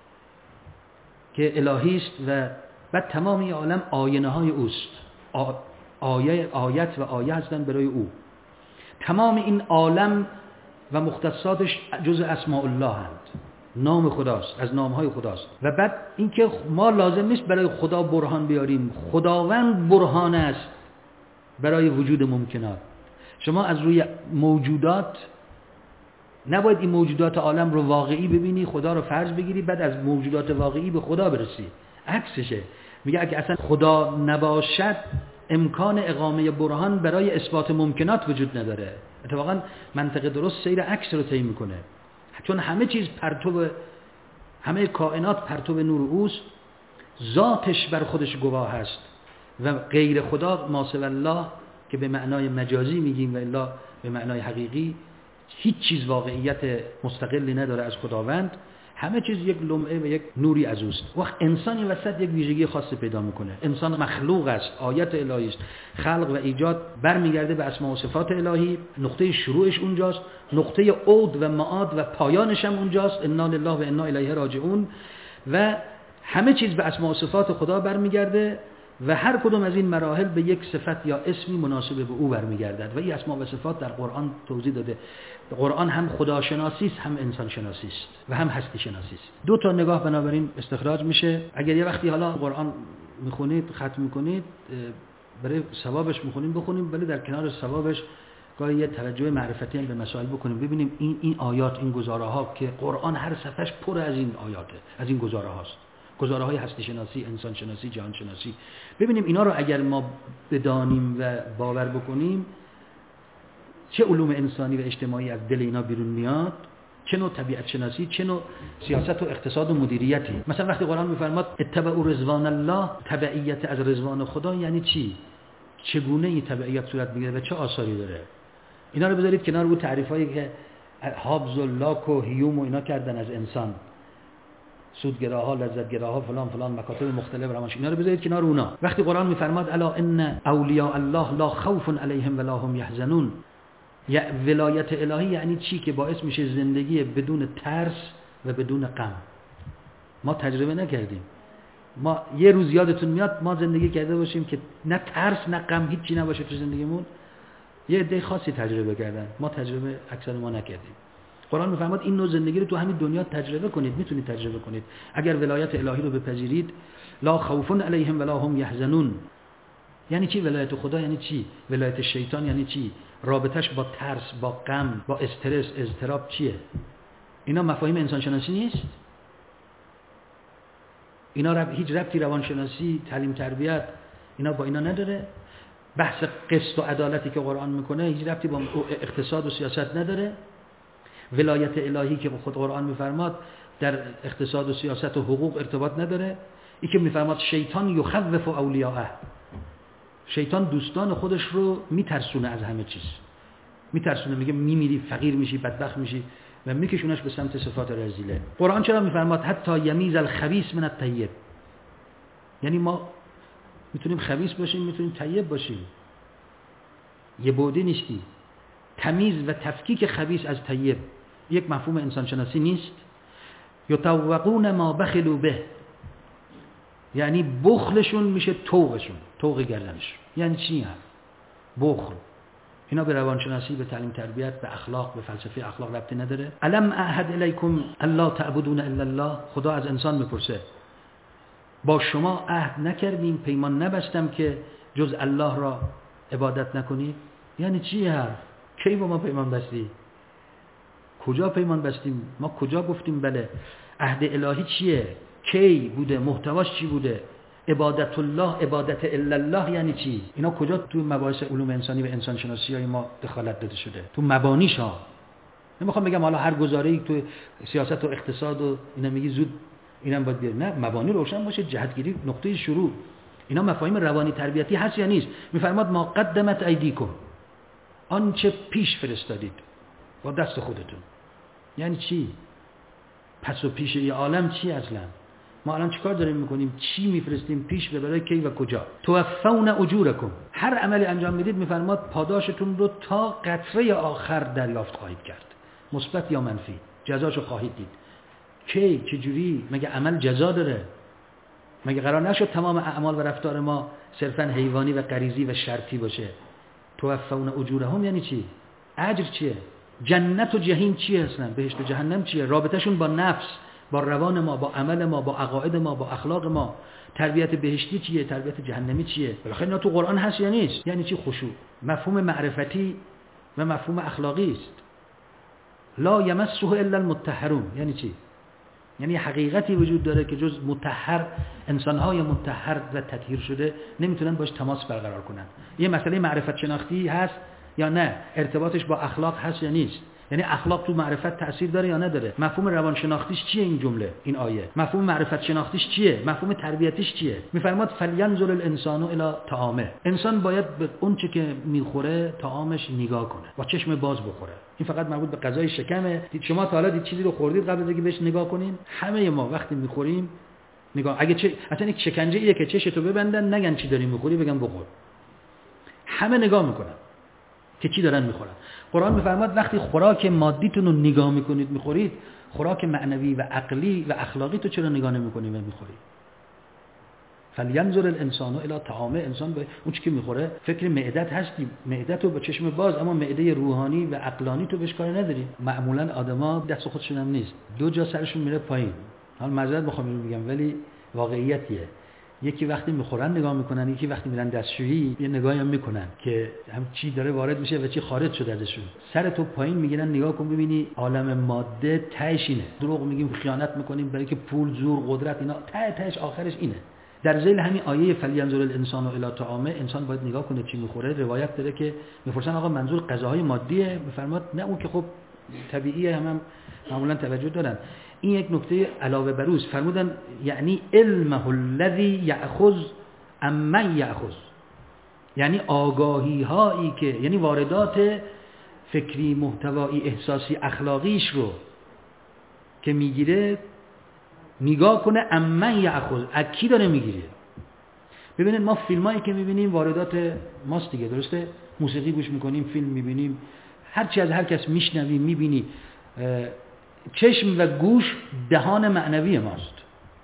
که الهی است و بعد تمام این عالم آینه های اوست. آیت و آیه هستن برای او. تمام این عالم و مختصاتش جزء اسماء الله هستند، نام خداست، از نامهای خداست. و بعد اینکه ما لازم نیست برای خدا برهان بیاریم، خداوند برهان است برای وجود ممکنات. شما از روی موجودات نباید این موجودات عالم رو واقعی ببینی، خدا رو فرض بگیری، بعد از موجودات واقعی به خدا برسی. عکسشه. میگه اگه اصلا خدا نباشد امکان اقامه برهان برای اثبات ممکنات وجود نداره. اتفاقا منطق درست سیر عکس رو طی میکنه، چون همه چیز پرتو، همه کائنات پرتو نور اوست، ذاتش بر خودش گواه هست و غیر خدا ما سوی الله که به معنای مجازی میگیم و الا به معنای حقیقی هیچ چیز واقعیت مستقلی نداره از خداوند. همه چیز یک لمعه و یک نوری از اوست. وقت انسانی وسط یک ویژگی خاصی پیدا میکنه. انسان مخلوق است، آیت الهی است. خلق و ایجاد برمیگرده به اسماء و صفات الهی. نقطه شروعش اونجاست، نقطه عود و معاد و پایانش هم اونجاست. انا لله و انا الیه راجعون. و همه چیز به اسماء و صفات خدا برمیگرده و هر کدوم از این مراحل به یک صفت یا اسمی مناسب به او برمیگردد. و این اسماء و صفات در قرآن توضیح داده. قرآن هم خداشناسی است، هم انسان شناسی است و هم هستی شناسی است. دو تا نگاه بنابراین استخراج میشه. اگر یه وقتی حالا قرآن میخونید، ختم میکنید، برای ثوابش میخونیم بخونیم، ولی در کنار ثوابش گاهی یه توجه معرفتی هم به مسائل بکنیم، ببینیم این آیات، این گزاره ها که قرآن هر صفحش پر از این آیاته، از این گزاره هاست. گزاره های هستی شناسی، انسان شناسی، جهان شناسی. ببینیم اینا رو اگر ما بدانیم و باور بکنیم چه علوم انسانی و اجتماعی از دل اینا بیرون میاد، چه نوع طبیعت شناسی، چه نوع سیاست و اقتصاد و مدیریتی. مثلا وقتی قرآن میفرماد اتبعوا رضوان الله، تبعیت از رضوان خدا یعنی چی؟ چگونه این تبعیت صورت میگیره و چه آثاری داره؟ اینا رو بذارید کنار اون تعریفایی که هابز و لاک و هیوم و اینا کردن از انسان، سودگراها، لذتگراها، فلان فلان، مکاتب مختلف روانش، اینا رو بذارید کنار اونا. وقتی قرآن میفرماد الا ان اولیاء الله لا خوف علیهم ولا هم یحزنون، یا ولایت الهی یعنی چی؟ که باعث میشه زندگی بدون ترس و بدون غم. ما تجربه نکردیم. ما یه روز یادتون میاد ما زندگی کرده باشیم که نه ترس نه غم، هیچی نباشه تو زندگیمون؟ یه عده خاصی تجربه کردن، ما تجربه اکثر ما نکردیم. قرآن میفرماد این نوع زندگی رو تو همین دنیا تجربه کنید، میتونید تجربه کنید اگر ولایت الهی رو بپذیرید. لا خوف علیهم ولا هم یحزنون یعنی چی؟ ولایت خدا یعنی چی؟ ولایت شیطان یعنی چی؟ رابطش با ترس، با غم، با استرس، اضطراب چیه؟ اینا مفاهیم انسان شناسی نیست؟ اینا هیچ ربطی روانشناسی، تعلیم تربیت اینا با اینا نداره؟ بحث قسط و عدالتی که قرآن میکنه هیچ ربطی با اقتصاد و سیاست نداره؟ ولایت الهی که خود قرآن میفرماد در اقتصاد و سیاست و حقوق ارتباط نداره؟ این که میفرماد شیطان یخوف اولیاءه، شیطان دوستان خودش رو میترسونه از همه چیز، میترسونه، میگه میمیری، فقیر میشی، بدبخت میشی و میکشونش به سمت صفات رذیله. قرآن چرا میفرماد حتی یمیز الخبیث من الطیب؟ یعنی ما میتونیم خبیث باشیم، میتونیم طیب باشیم، یه بعدی نیستی. تمیز و تفکیک خبیث از طیب یک مفهوم انسان شناسی نیست؟ یطوقون ما بخلوا به، یعنی بخلشون میشه طوقشون، طوق گردنشون. یعنی چی هم؟ بخل. اینا به روانشناسی، به تعلیم تربیت، به اخلاق، به فلسفه اخلاق ربطی نداره. الم اعهد الیکم الا تعبدون الا الله، خدا از انسان میپرسه با شما عهد نکردیم، پیمان نبستم که جز الله را عبادت نکنید؟ یعنی چی حرف؟ کی با ما پیمان بستی؟ کجا پیمان بستیم؟ ما کجا گفتیم بله؟ عهد الهی چیه؟ کی بوده؟ محتواش چی بوده؟ عبادت الله، عبادت الا الله یعنی چی؟ اینا کجا تو مباحث علوم انسانی و انسان شناسی های ما دخالت داده شده؟ تو مبانیش ها. نمیخوام بگم حالا هر گزاره‌ای تو سیاست و اقتصاد و اینا میگی زود اینم باید بیاد، نه، مبانی روشن باشه، جهتگیری، نقطه شروع. اینا مفاهیم روانی تربیتی هست یا نیست؟ میفرماد ما قدمت ایدیکم، آنچه پیش فرستادید با دست خودتون. یعنی چی؟ پس و پیش یه عالم چی اصلا؟ ما الان چیکار داریم میکنیم؟ چی میفرستیم پیش و برای کی و کجا؟ توفون اجورکم، هر عملی انجام میدید میفرماد پاداشتون رو تا قطره آخر دریافت خواهید کرد، مثبت یا منفی، جزاشو خواهید دید. کی؟ چجوری؟ مگه عمل جزا داره؟ مگه قرار نشد تمام اعمال و رفتار ما صرفا حیوانی و غریزی و شرطی باشه؟ توفون اجورهم یعنی چی؟ اجر چیه؟ جنت و جهنم چیه اصلا؟ بهشت و جهنم چیه؟ رابطهشون با نفس، با روان ما، با عمل ما، با عقاید ما، با اخلاق ما. تربیت بهشتی چیه؟ تربیت جهنمی چیه؟ بالاخره اینا تو قرآن هست یا نیست؟ یعنی چی خشوع؟ مفهوم معرفتی و مفهوم اخلاقی است. لا یمسه الا المطهرون یعنی چی؟ یعنی حقیقتی وجود داره که جز مطهر، انسان‌های مطهر و تطهیر شده نمیتونن باش تماس برقرار کنن. یه مسئله معرفت شناختی هست یا نه؟ ارتباطش با اخلاق هست یا نیست؟ یعنی اخلاق تو معرفت تأثیر داره یا نداره؟ مفهوم روان شناختیش چیه این جمله، این آیه؟ مفهوم معرفت شناختیش چیه؟ مفهوم تربیتیش چیه؟ میفرماد فلینظر الانسان الی طعامه، انسان باید به اون چه که میخوره طعامش نگاه کنه، با چشم باز بخوره. این فقط مربوط به غذای شکمه. دید شما تا حالا دید چیزی رو خوردید قبل از اینکه بهش نگاه کنین؟ همه ما وقتی میخوریم نگاه، اگه اصلا یک شکنجه ایه که چشتو ببندن نگن چی داری میخوری، بگن بخور. همه نگاه میکنن که چی دارن میخورن. قرآن میفرماد وقتی خوراک مادیتون رو نگاه میکنید میخورید، خوراک معنوی و عقلی و اخلاقی تو چرا نگاه نمیکنید و میخورید؟ فلینظر الانسان الی طعامه، انسان به اون چیزی که میخوره فکر معدت هستی، معدت رو با چشم باز، اما معده روحانی و عقلانی تو بهش کار نداری. معمولا آدما دست خودشون هم نیست، دو جا سرشون میره پایین. حالا معذرت میخوام اینو میگم ولی واقعیتیه. یکی وقتی میخورن نگاه میکنن، یکی وقتی میرن دستشویی یه نگاهی هم میکنن که هم چی داره وارد میشه و چی خارج شده ازشون. سر تو پایین میگیرن نگاه کن ببینی عالم ماده تهش اینه. دروغ میگیم، خیانت میکنیم برای که پول، زور، قدرت، اینا ته تهش آخرش اینه. در ذیل همین آیه فلینظر الانسان الی طعامه، انسان باید نگاه کنه چی میخوره. روایت داره که میپرسن آقا منظور غذاهای مادیه؟ میفرماد نه، اون که خب طبیعیه، هم معمولا توجه دارن. این یک نکته علاوه بر اوست. فرمودن یعنی علمه الذی یأخذ عمن یأخذ، یعنی آگاهی هایی که، یعنی واردات فکری، محتوایی، احساسی، اخلاقیش رو که میگیره نگاه کنه عمن یأخذ، از کی داره میگیره. ببینید ما فیلمایی که میبینیم واردات ماست دیگه، درسته؟ موسیقی گوش میکنیم، فیلم میبینیم، هر چی از هر کس میشنویم میبینی. چشم و گوش دهان معنوی ماست.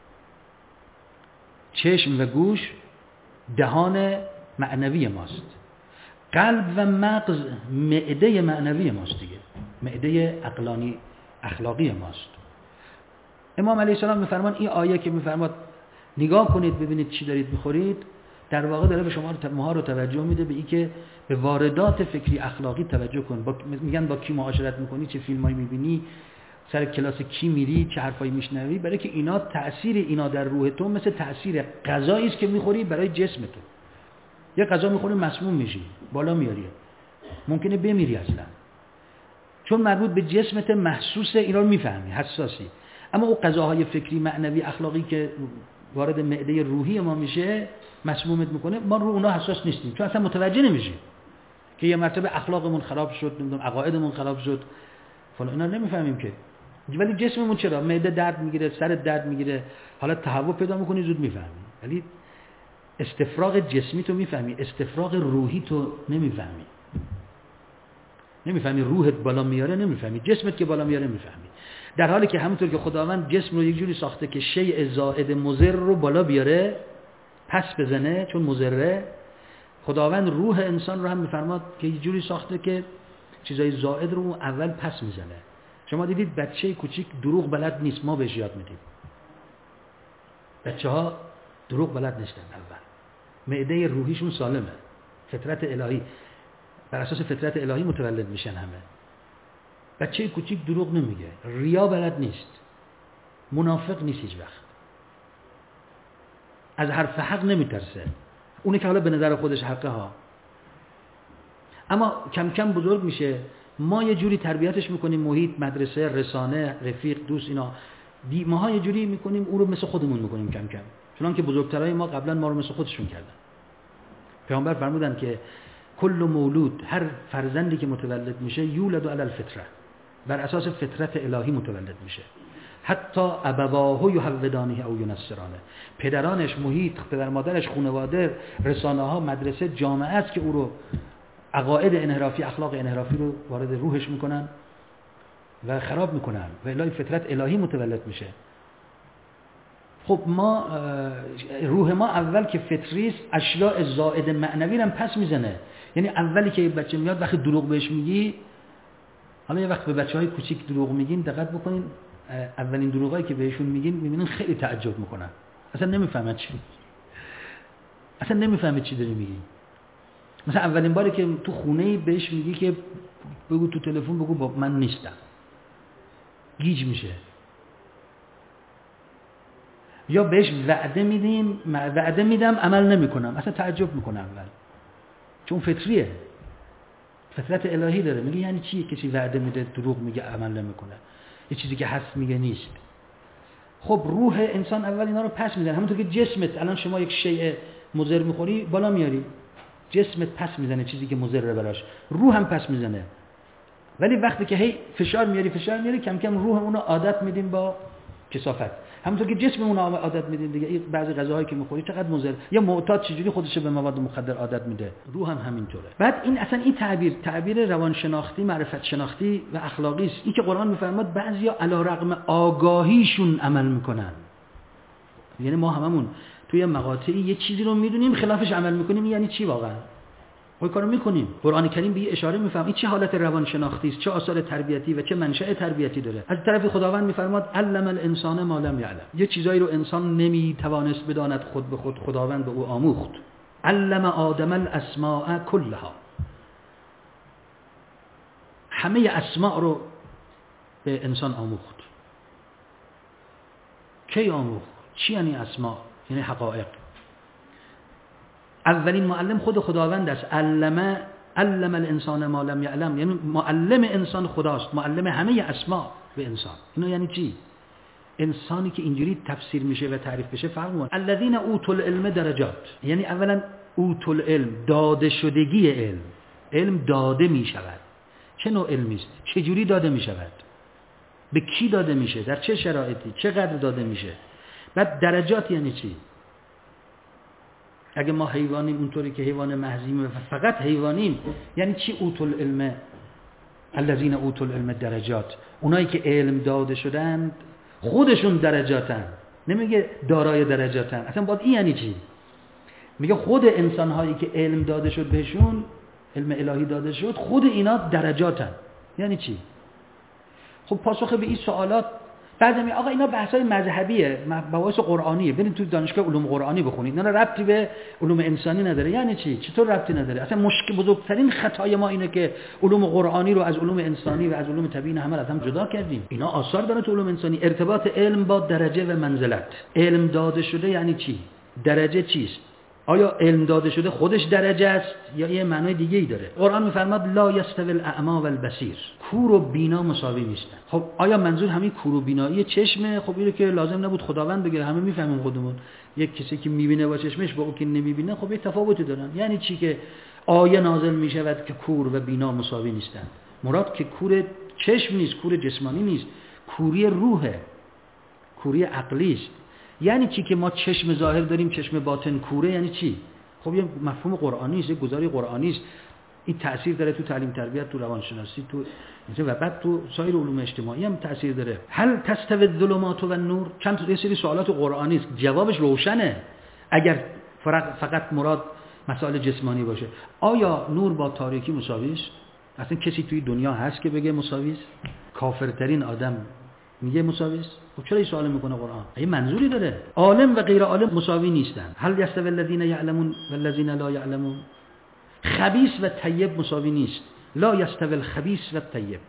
چشم و گوش دهان معنوی ماست. قلب و مغز معده معنوی ماست دیگه، معده عقلانی اخلاقی ماست. امام علیه السلام میفرمان این آیه که میفرماد نگاه کنید ببینید چی دارید میخورید، در واقع داره به شما رو توجه میده به این که به واردات فکری اخلاقی توجه کن. میگن با کی معاشرت میکنی، چه فیلمایی میبینی، سر کلاس کی میری، چه حرفایی میشنوی، برای که اینا تأثیر اینا در روح تو مثل تأثیر غذایی است که میخوری برای جسم تو. یه غذا میخوری مسموم میشی، بالا میاری، ممکنه بمیری اصلا، چون مربوط به جسمت محسوس، اینا رو میفهمی، حساسی. اما اون غذاهای فکری، معنوی، اخلاقی که وارد معده روحی ما میشه، مسمومت میکنه، ما رو اونا حساس نیستیم، چون اصلا متوجه نمیشیم که یه مرتبه اخلاقمون خراب شد، نمیدونم عقایدمون خراب شد فلان، اینا نمیفهمیم که. ولی جسممون چرا معده درد میگیره، سر درد میگیره، حالا تهوع پیدا میکنی، زود میفهمی. ولی استفراغ جسمی تو میفهمی، استفراغ روحی تو نمیفهمی. نمیفهمی روحت بالا میاره، نمیفهمی جسمت که بالا میاره، نمیفهمی. در حالی که همونطور که خداوند جسم رو یک جوری ساخته که شیء زائد مضر رو بالا بیاره، پس بزنه چون مضره، خداوند روح انسان رو هم میفرماد که یک جوری ساخته که چیزای زائد رو اول پس میزنه. شما دیدید بچه کوچیک دروغ بلد نیست، ما بهش یاد میدیم. بچه‌ها دروغ بلد نیستن، اول معده روحیشون سالمه، فطرت الهی، بر اساس فطرت الهی متولد میشن همه. بچه کوچیک دروغ نمیگه، ریا بلد نیست، منافق نیست هیچ وقت، از حرف حق نمیترسه، اونی که حالا به نظر خودش حقه ها. اما کم کم بزرگ میشه، ما یه جوری تربیتش میکنیم، محیط، مدرسه، رسانه، رفیق، دوست، اینا ماها یه جوری میکنیم او رو مثل خودمون میکنیم کم کم، چون که بزرگترای ما قبلا ما رو مثل خودشون کردن. پیامبر فرمودن که کل مولود، هر فرزندی که متولد میشه، یولد علی الفطره، بر اساس فطرت الهی متولد میشه. حتی ابواه یهودانه او ینصرانه، پدرانش، محیط، پدر مادرش، خانواده، رسانه ها، مدرسه، جامعه است که او رو عقاید انحرافی، اخلاق انحرافی رو وارد روحش میکنن و خراب میکنن و الی فطرت الهی متولد میشه. خب ما روح ما اول که فطری است، اشیاء زائد معنوی هم پس میزنه. یعنی اولی که بچه میاد وقتی دروغ بهش میگی، حالا یه وقت به بچهای کوچیک دروغ میگین، دقت بکنین اولین دروغایی که بهشون میگین میبینین خیلی تعجب میکنن، اصلا نمیفهمن چی داری میگی. مثلا اولین باری که تو خونه‌ای بهش میگی که بگو تو تلفن بگو با من نیستم، گیج میشه. یا بهش وعده میدم عمل نمیکنم، اصلا تعجب میکنه اول، چون فطریه، فطرت الهی داره. میگه یعنی چی کسی وعده میده دروغ میگه عمل نمیکنه، یه چیزی که هست میگه نیست. خب روح انسان اول اینا رو پس میزنه، همونطور که جسمت الان شما یک شیء مضر میخوری بالا میاری، جسمت پس میزنه چیزی که مضره براش، روح هم پس میزنه. ولی وقتی که هی فشار میاری کم کم روح اون رو عادت میدیم با کثافت، همونطور که جسم اون عادت میدیم دیگه. این بعضی غذاهایی که میخوری چقدر مضر، یا معتاد چجوری خودش به مواد مخدر عادت میده، روح هم همینطوره. بعد این اصلا این تعبیر روانشناختی، معرفت شناختی و اخلاقی است. این که قرآن میفرماد بعضیا علی رغم آگاهیشون عمل میکنن، یعنی ما هممون توی مقاطعی یه چیزی رو میدونیم خلافش عمل میکنیم، یعنی چی واقعا؟ ما کارو میکنیم. قرآن کریم به اشاره میفهمه این چه حالت روانشناختی است، چه آثار تربیتی و چه منشأ تربیتی داره. از طرف خداوند میفرماد علم الانسان ما لم یعلم، یه چیزایی رو انسان نمیتوانست بداند خود به خود خداوند به او آموخت. علم آدم الاسماء كلها، همه اسماء رو به انسان آموخت. کی آموخت؟ چی یعنی اسماء؟ یعنی حقایق. اولین معلم خود خداوند است. علم الانسان ما لم یعلم، یعنی معلم انسان خداست، معلم همه اسما به انسان. اینو یعنی چی؟ انسانی که اینجوری تفسیر میشه و تعریف بشه فرق میکنه. الذین اوتوا العلم درجات، یعنی اولا اوتوا العلم، داده شدگی علم. علم داده میشود. چه نوع علمی است؟ چه جوری داده میشود؟ به کی داده میشه؟ در چه شرایطی؟ چقدر داده میشه؟ بعد درجات یعنی چی؟ اگه ما حیوانیم اونطوری که حیوان محضیم و فقط حیوانیم، یعنی چی اوتوا العلم؟ الذین اوتوا العلم درجات، اونایی که علم داده شدند خودشون درجاتن. نمیگه دارای درجاتن، اصلا باید این یعنی چی؟ میگه خود انسان هایی که علم داده شد بهشون، علم الهی داده شد، خود اینا درجاتن. یعنی چی؟ خب پاسخ به این سوالات بعضی میگه آقا اینا بحثای مذهبیه، مباحث قرآنیه، برید تو دانشگاه علوم قرآنی بخونید، اینا ربطی به علوم انسانی نداره. یعنی چی؟ چطور ربطی نداره؟ اصلا مشکل بزرگترین خطای ما اینه که علوم قرآنی رو از علوم انسانی و از علوم طبیعی همه از هم جدا کردیم. اینا آثار داره تو علوم انسانی. ارتباط علم با درجه و منزلت. علم داده شده یعنی چی؟ درجه چیست؟ آیا علم داده شده خودش درجه است یا یه معنای دیگه ای داره؟ قرآن میفرماد لا یستوی الاعمی والبصیر، کور و بینا مساوی نیستن. خب آیا منظور همین کور و بینایی چشمه؟ خب اینو که لازم نبود خداوند بگه، همه میفهمیم خودمون. یک کسی که میبینه با چشمش با اون که نمیبینه خب یه تفاوتی دارن. یعنی چی که آیه نازل میشود که کور و بینا مساوی نیستن؟ مراد که کور چشم نیست، کور جسمانی نیست، کوری روحه، کوری عقلی است. یعنی چی که ما چشم ظاهر داریم چشم باطن کوره؟ یعنی چی؟ خب یه مفهوم قرآنی است، یه گزاری قرآنی است. این تأثیر داره تو تعلیم تربیت، تو روانشناسی، تو و بعد تو سایر علوم اجتماعی هم تأثیر داره. هل تستوی الظلمات و النور؟ چند تا یه سری سوالات قرآنی است، جوابش روشنه. اگر فقط مراد مسائل جسمانی باشه، آیا نور با تاریکی مساوی است؟ اصلا کسی توی دنیا هست که بگه مساوی است؟ کافرترین آدم میگه مساوی است؟ خب چرا این سوال میکنه قرآن؟ این منظوری داره. عالم و غیر عالم مساوی نیستن. هل یستوی الذین یعلمون والذین لا یعلمون؟ خبیث و طیب مساوی نیست. لا یستوی الخبیث و الطیب.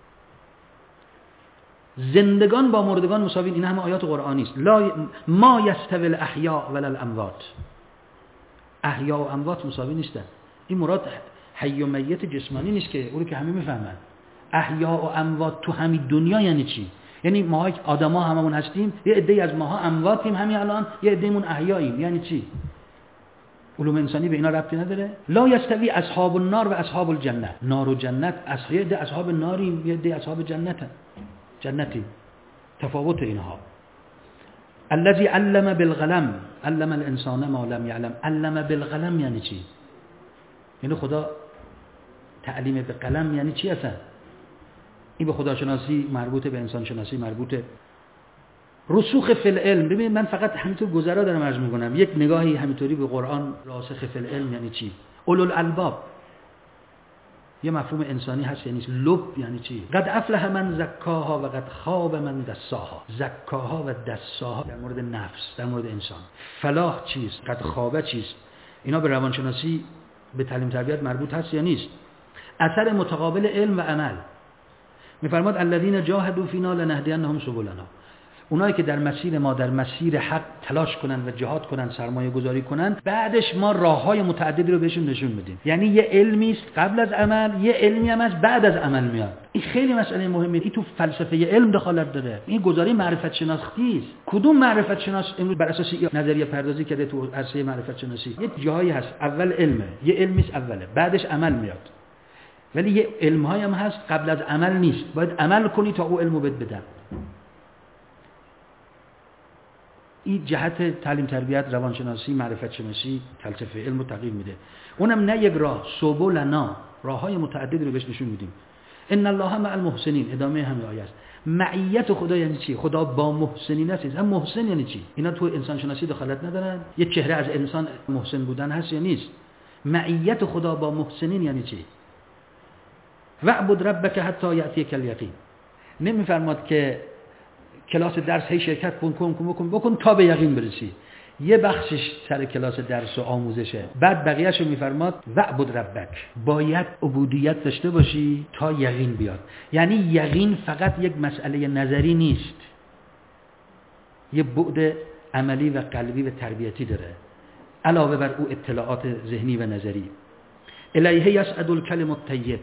زندگان با مردگان مساوی، این همه آیات قرآنی است. لا ما یستوی الاحیاء ولا الاموات، احیا و اموات مساوی نیستن. این مراد حی و میت جسمانی نیست که اون رو که همه میفهمن. احیا و اموات تو همین دنیا یعنی چی؟ یعنی ما آدما هممون هستیم، یه عده‌ای از ماها امواتیم همین الان، یه عده‌مون احیاییم. یعنی چی؟ علوم انسانی به اینا ربطی نداره. لا یستوی اصحاب النار و اصحاب الجنه، نار و جنت، یه عده اصحاب ناریم، یه عده اصحاب جنتی. تفاوت اینها. الذي علم بالقلم علم الانسان ما لم یعلم. علم بالقلم یعنی چی؟ یعنی خدا تعلیم به قلم یعنی چی اصلا؟ این به خداشناسی مربوطه، به انسان شناسی مربوطه. رسوخ فی العلم. ببینید من فقط همینطور گذرا دارم عرض میکنم، یک نگاهی همینطوری به قرآن. راسخ فی العلم یعنی چی؟ اولو الالباب یه مفهوم انسانی هست، یعنی لب یعنی چی؟ قد افلح من زکاها و قد خاب من دساها. زکاها و دساها در مورد نفس، در مورد انسان. فلاح چیست؟ قد خاب چیست؟ اینا به روانشناسی، به تعلیم تربیت مربوط هست یا نیست؟ اثر متقابل علم و عمل. میفرماد الذین جاهدوا فینا لنهدینهم سبلنا. اونایی که در مسیر ما، در مسیر حق تلاش کنن و جهاد کنن، سرمایه گذاری کنن، بعدش ما راههای متعددی رو بهشون نشون میدیم. یعنی یه علمی است قبل از عمل، یه علمی هم است بعد از عمل میاد. این خیلی مسئله مهمه. این تو فلسفه علم دخالت داره. این گزاره معرفت شناختی است. کدوم معرفت شناس امروز بر اساس نظریه پردازی کرده تو عرصه معرفت شناسی؟ یه جایی هست اول علمه، یه علمی است اوله، بعدش عمل میاد. ولی یه علم‌های هم هست قبل از عمل نیست، باید عمل کنی تا او علمو بدن. این جهت تعلیم تربیت، روانشناسی، معرفت شناسی، فلسفه علم رو تغییر میده. اونم نه یک راه، سبلنا، راههای متعددی رو بهش نشون میدیم. ان الله مع المحسنین، ادامه همین آیه است. معیت خدا یعنی چی؟ خدا با محسنین است. هم محسن یعنی چی؟ اینا تو انسان شناسی دخالت ندارن. یه چهره از انسان محسن بودن هست یا نیست؟ معیت خدا با محسنین یعنی چی؟ وعبد ربک حتی یأتیک الیقین. نمیفرماد که کلاس درس هی شرکت بکن تا به یقین برسی. یه بخشش سر کلاس درس و آموزشه، بعد بقیه‌شو میفرماد وعبد ربک، باید عبودیت داشته باشی تا یقین بیاد. یعنی یقین فقط یک مسئله نظری نیست، یه بعد عملی و قلبی و تربیتی داره. علاوه بر او اطلاعات ذهنی و نظری. الیه یصعد الکلم الطیب.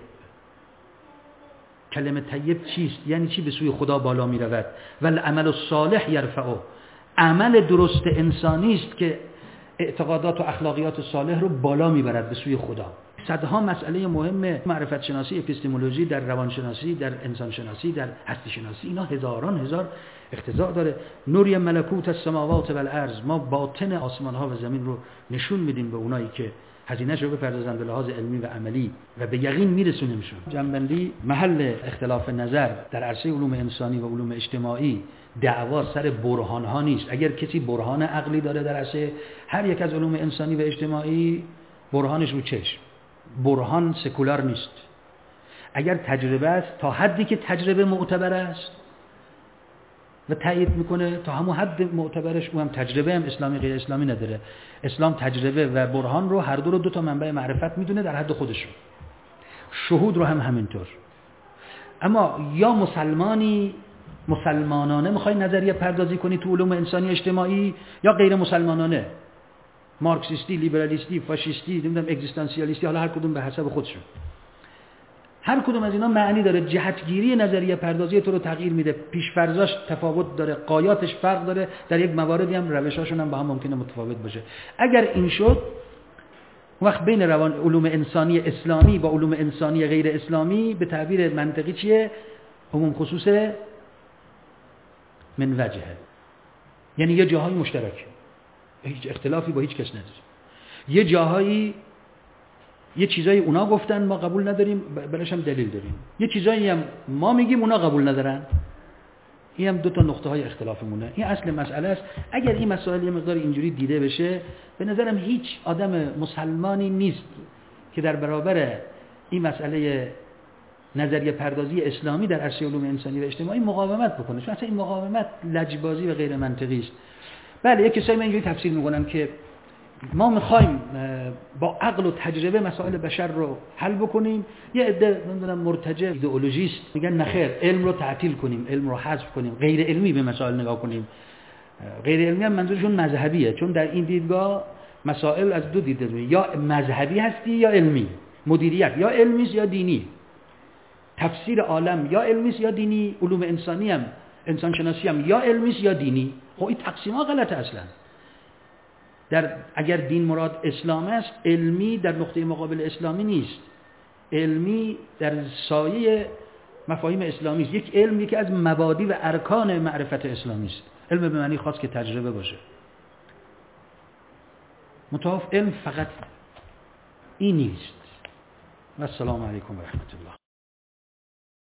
کلمه طیب چیست؟ یعنی چی؟ به سوی خدا بالا می رود. و العمل الصالح یرفعه. عمل درست انسانی است که اعتقادات و اخلاقیات صالح رو بالا میبرد به سوی خدا. صدها مسئله مهم معرفت شناسی، اپیستمولوژی، در روانشناسی، در انسان شناسی، در هستی شناسی، اینا هزار اقتضا داره. نوری ملکوت السماوات و الارض، ما باطن آسمان ها و زمین رو نشون میدیم به اونایی که هزینه‌اش رو بپردازن به لحاظ علمی و عملی و به یقین میرسونیمشون. جنبندی، محل اختلاف نظر در عرصه علوم انسانی و علوم اجتماعی دعوا سر برهان ها نیست. اگر کسی برهان عقلی داره در عرصه هر یک از علوم انسانی و اجتماعی، برهانش رو چشم، برهان سکولار نیست. اگر تجربه است، تا حدی که تجربه معتبر است و تایید میکنه، تا همون حد معتبرش، او هم تجربه هم اسلامی غیر اسلامی نداره. اسلام تجربه و برهان رو هر دو تا منبع معرفت میدونه در حد خودشون. شهود رو هم همینطور. اما یا مسلمانانه میخوای نظریه پردازی کنی تو علوم انسانی اجتماعی، یا غیر مسلمانانه، مارکسیستی، لیبرالیستی، فاشیستی، نمیدونم اگزیستانسیالیستی، حالا هر کدوم به حسب خودشون. هر کدوم از اینا معنی داره. جهتگیری نظریه پردازی تو رو تغییر میده، پیش‌فرضاش تفاوت داره، غایاتش فرق داره، در یک مواردی هم روشاشون هم با هم ممکنه متفاوت باشه. اگر این شد، وقت بین علوم انسانی اسلامی با علوم انسانی غیر اسلامی به تعبیر منطقی چیه؟ عموم خصوص من وجهه. یعنی یه جاهای مشترک، هیچ اختلافی با هیچ کس نداره. یه جاهایی یه چیزایی اونا گفتن ما قبول نداریم، بلش هم دلیل داریم. یه چیزایی هم ما میگیم اونا قبول ندارن. این هم دو تا نقطه های اختلافمونه. این اصل مسئله است. اگر این مسائل یه مقدار اینجوری دیده بشه، به نظرم هیچ آدم مسلمانی نیست که در برابر این مسئله نظریه پردازی اسلامی در عرصه علوم انسانی و اجتماعی مقاومت بکنه. چون اصلا این مقاومت لجبازی و غیر منطقی است. بله، یک کسایی من اینجوری تفسیر میکنن که ما میخوایم با عقل و تجربه مسائل بشر رو حل بکنیم. یه عده نمیدونم مرتجع ایدئولوژیست میگن نخیر، علم رو تعطیل کنیم، علم رو حذف کنیم، غیر علمی به مسائل نگاه کنیم. غیر علمی هم منظورشون مذهبیه، چون در این دیدگاه مسائل از دو دید میاد، یا مذهبی هستی یا علمی. مدیریت یا علمی است یا دینی. تفسیر عالم یا علمی است یا دینی. علوم انسانی هم، انسان شناسی هم یا علمی است یا دینی. خب این تقسیم‌ها غلطه اصلا. اگر دین مراد اسلام است، علمی در نقطه مقابل اسلامی نیست. علمی در سایه مفاهیم اسلامی است. یک علم یکی از مبادی و ارکان معرفت اسلامی است. علم به معنی خاص که تجربه باشه. متعارف علم فقط این نیست. و السلام علیکم و رحمت الله.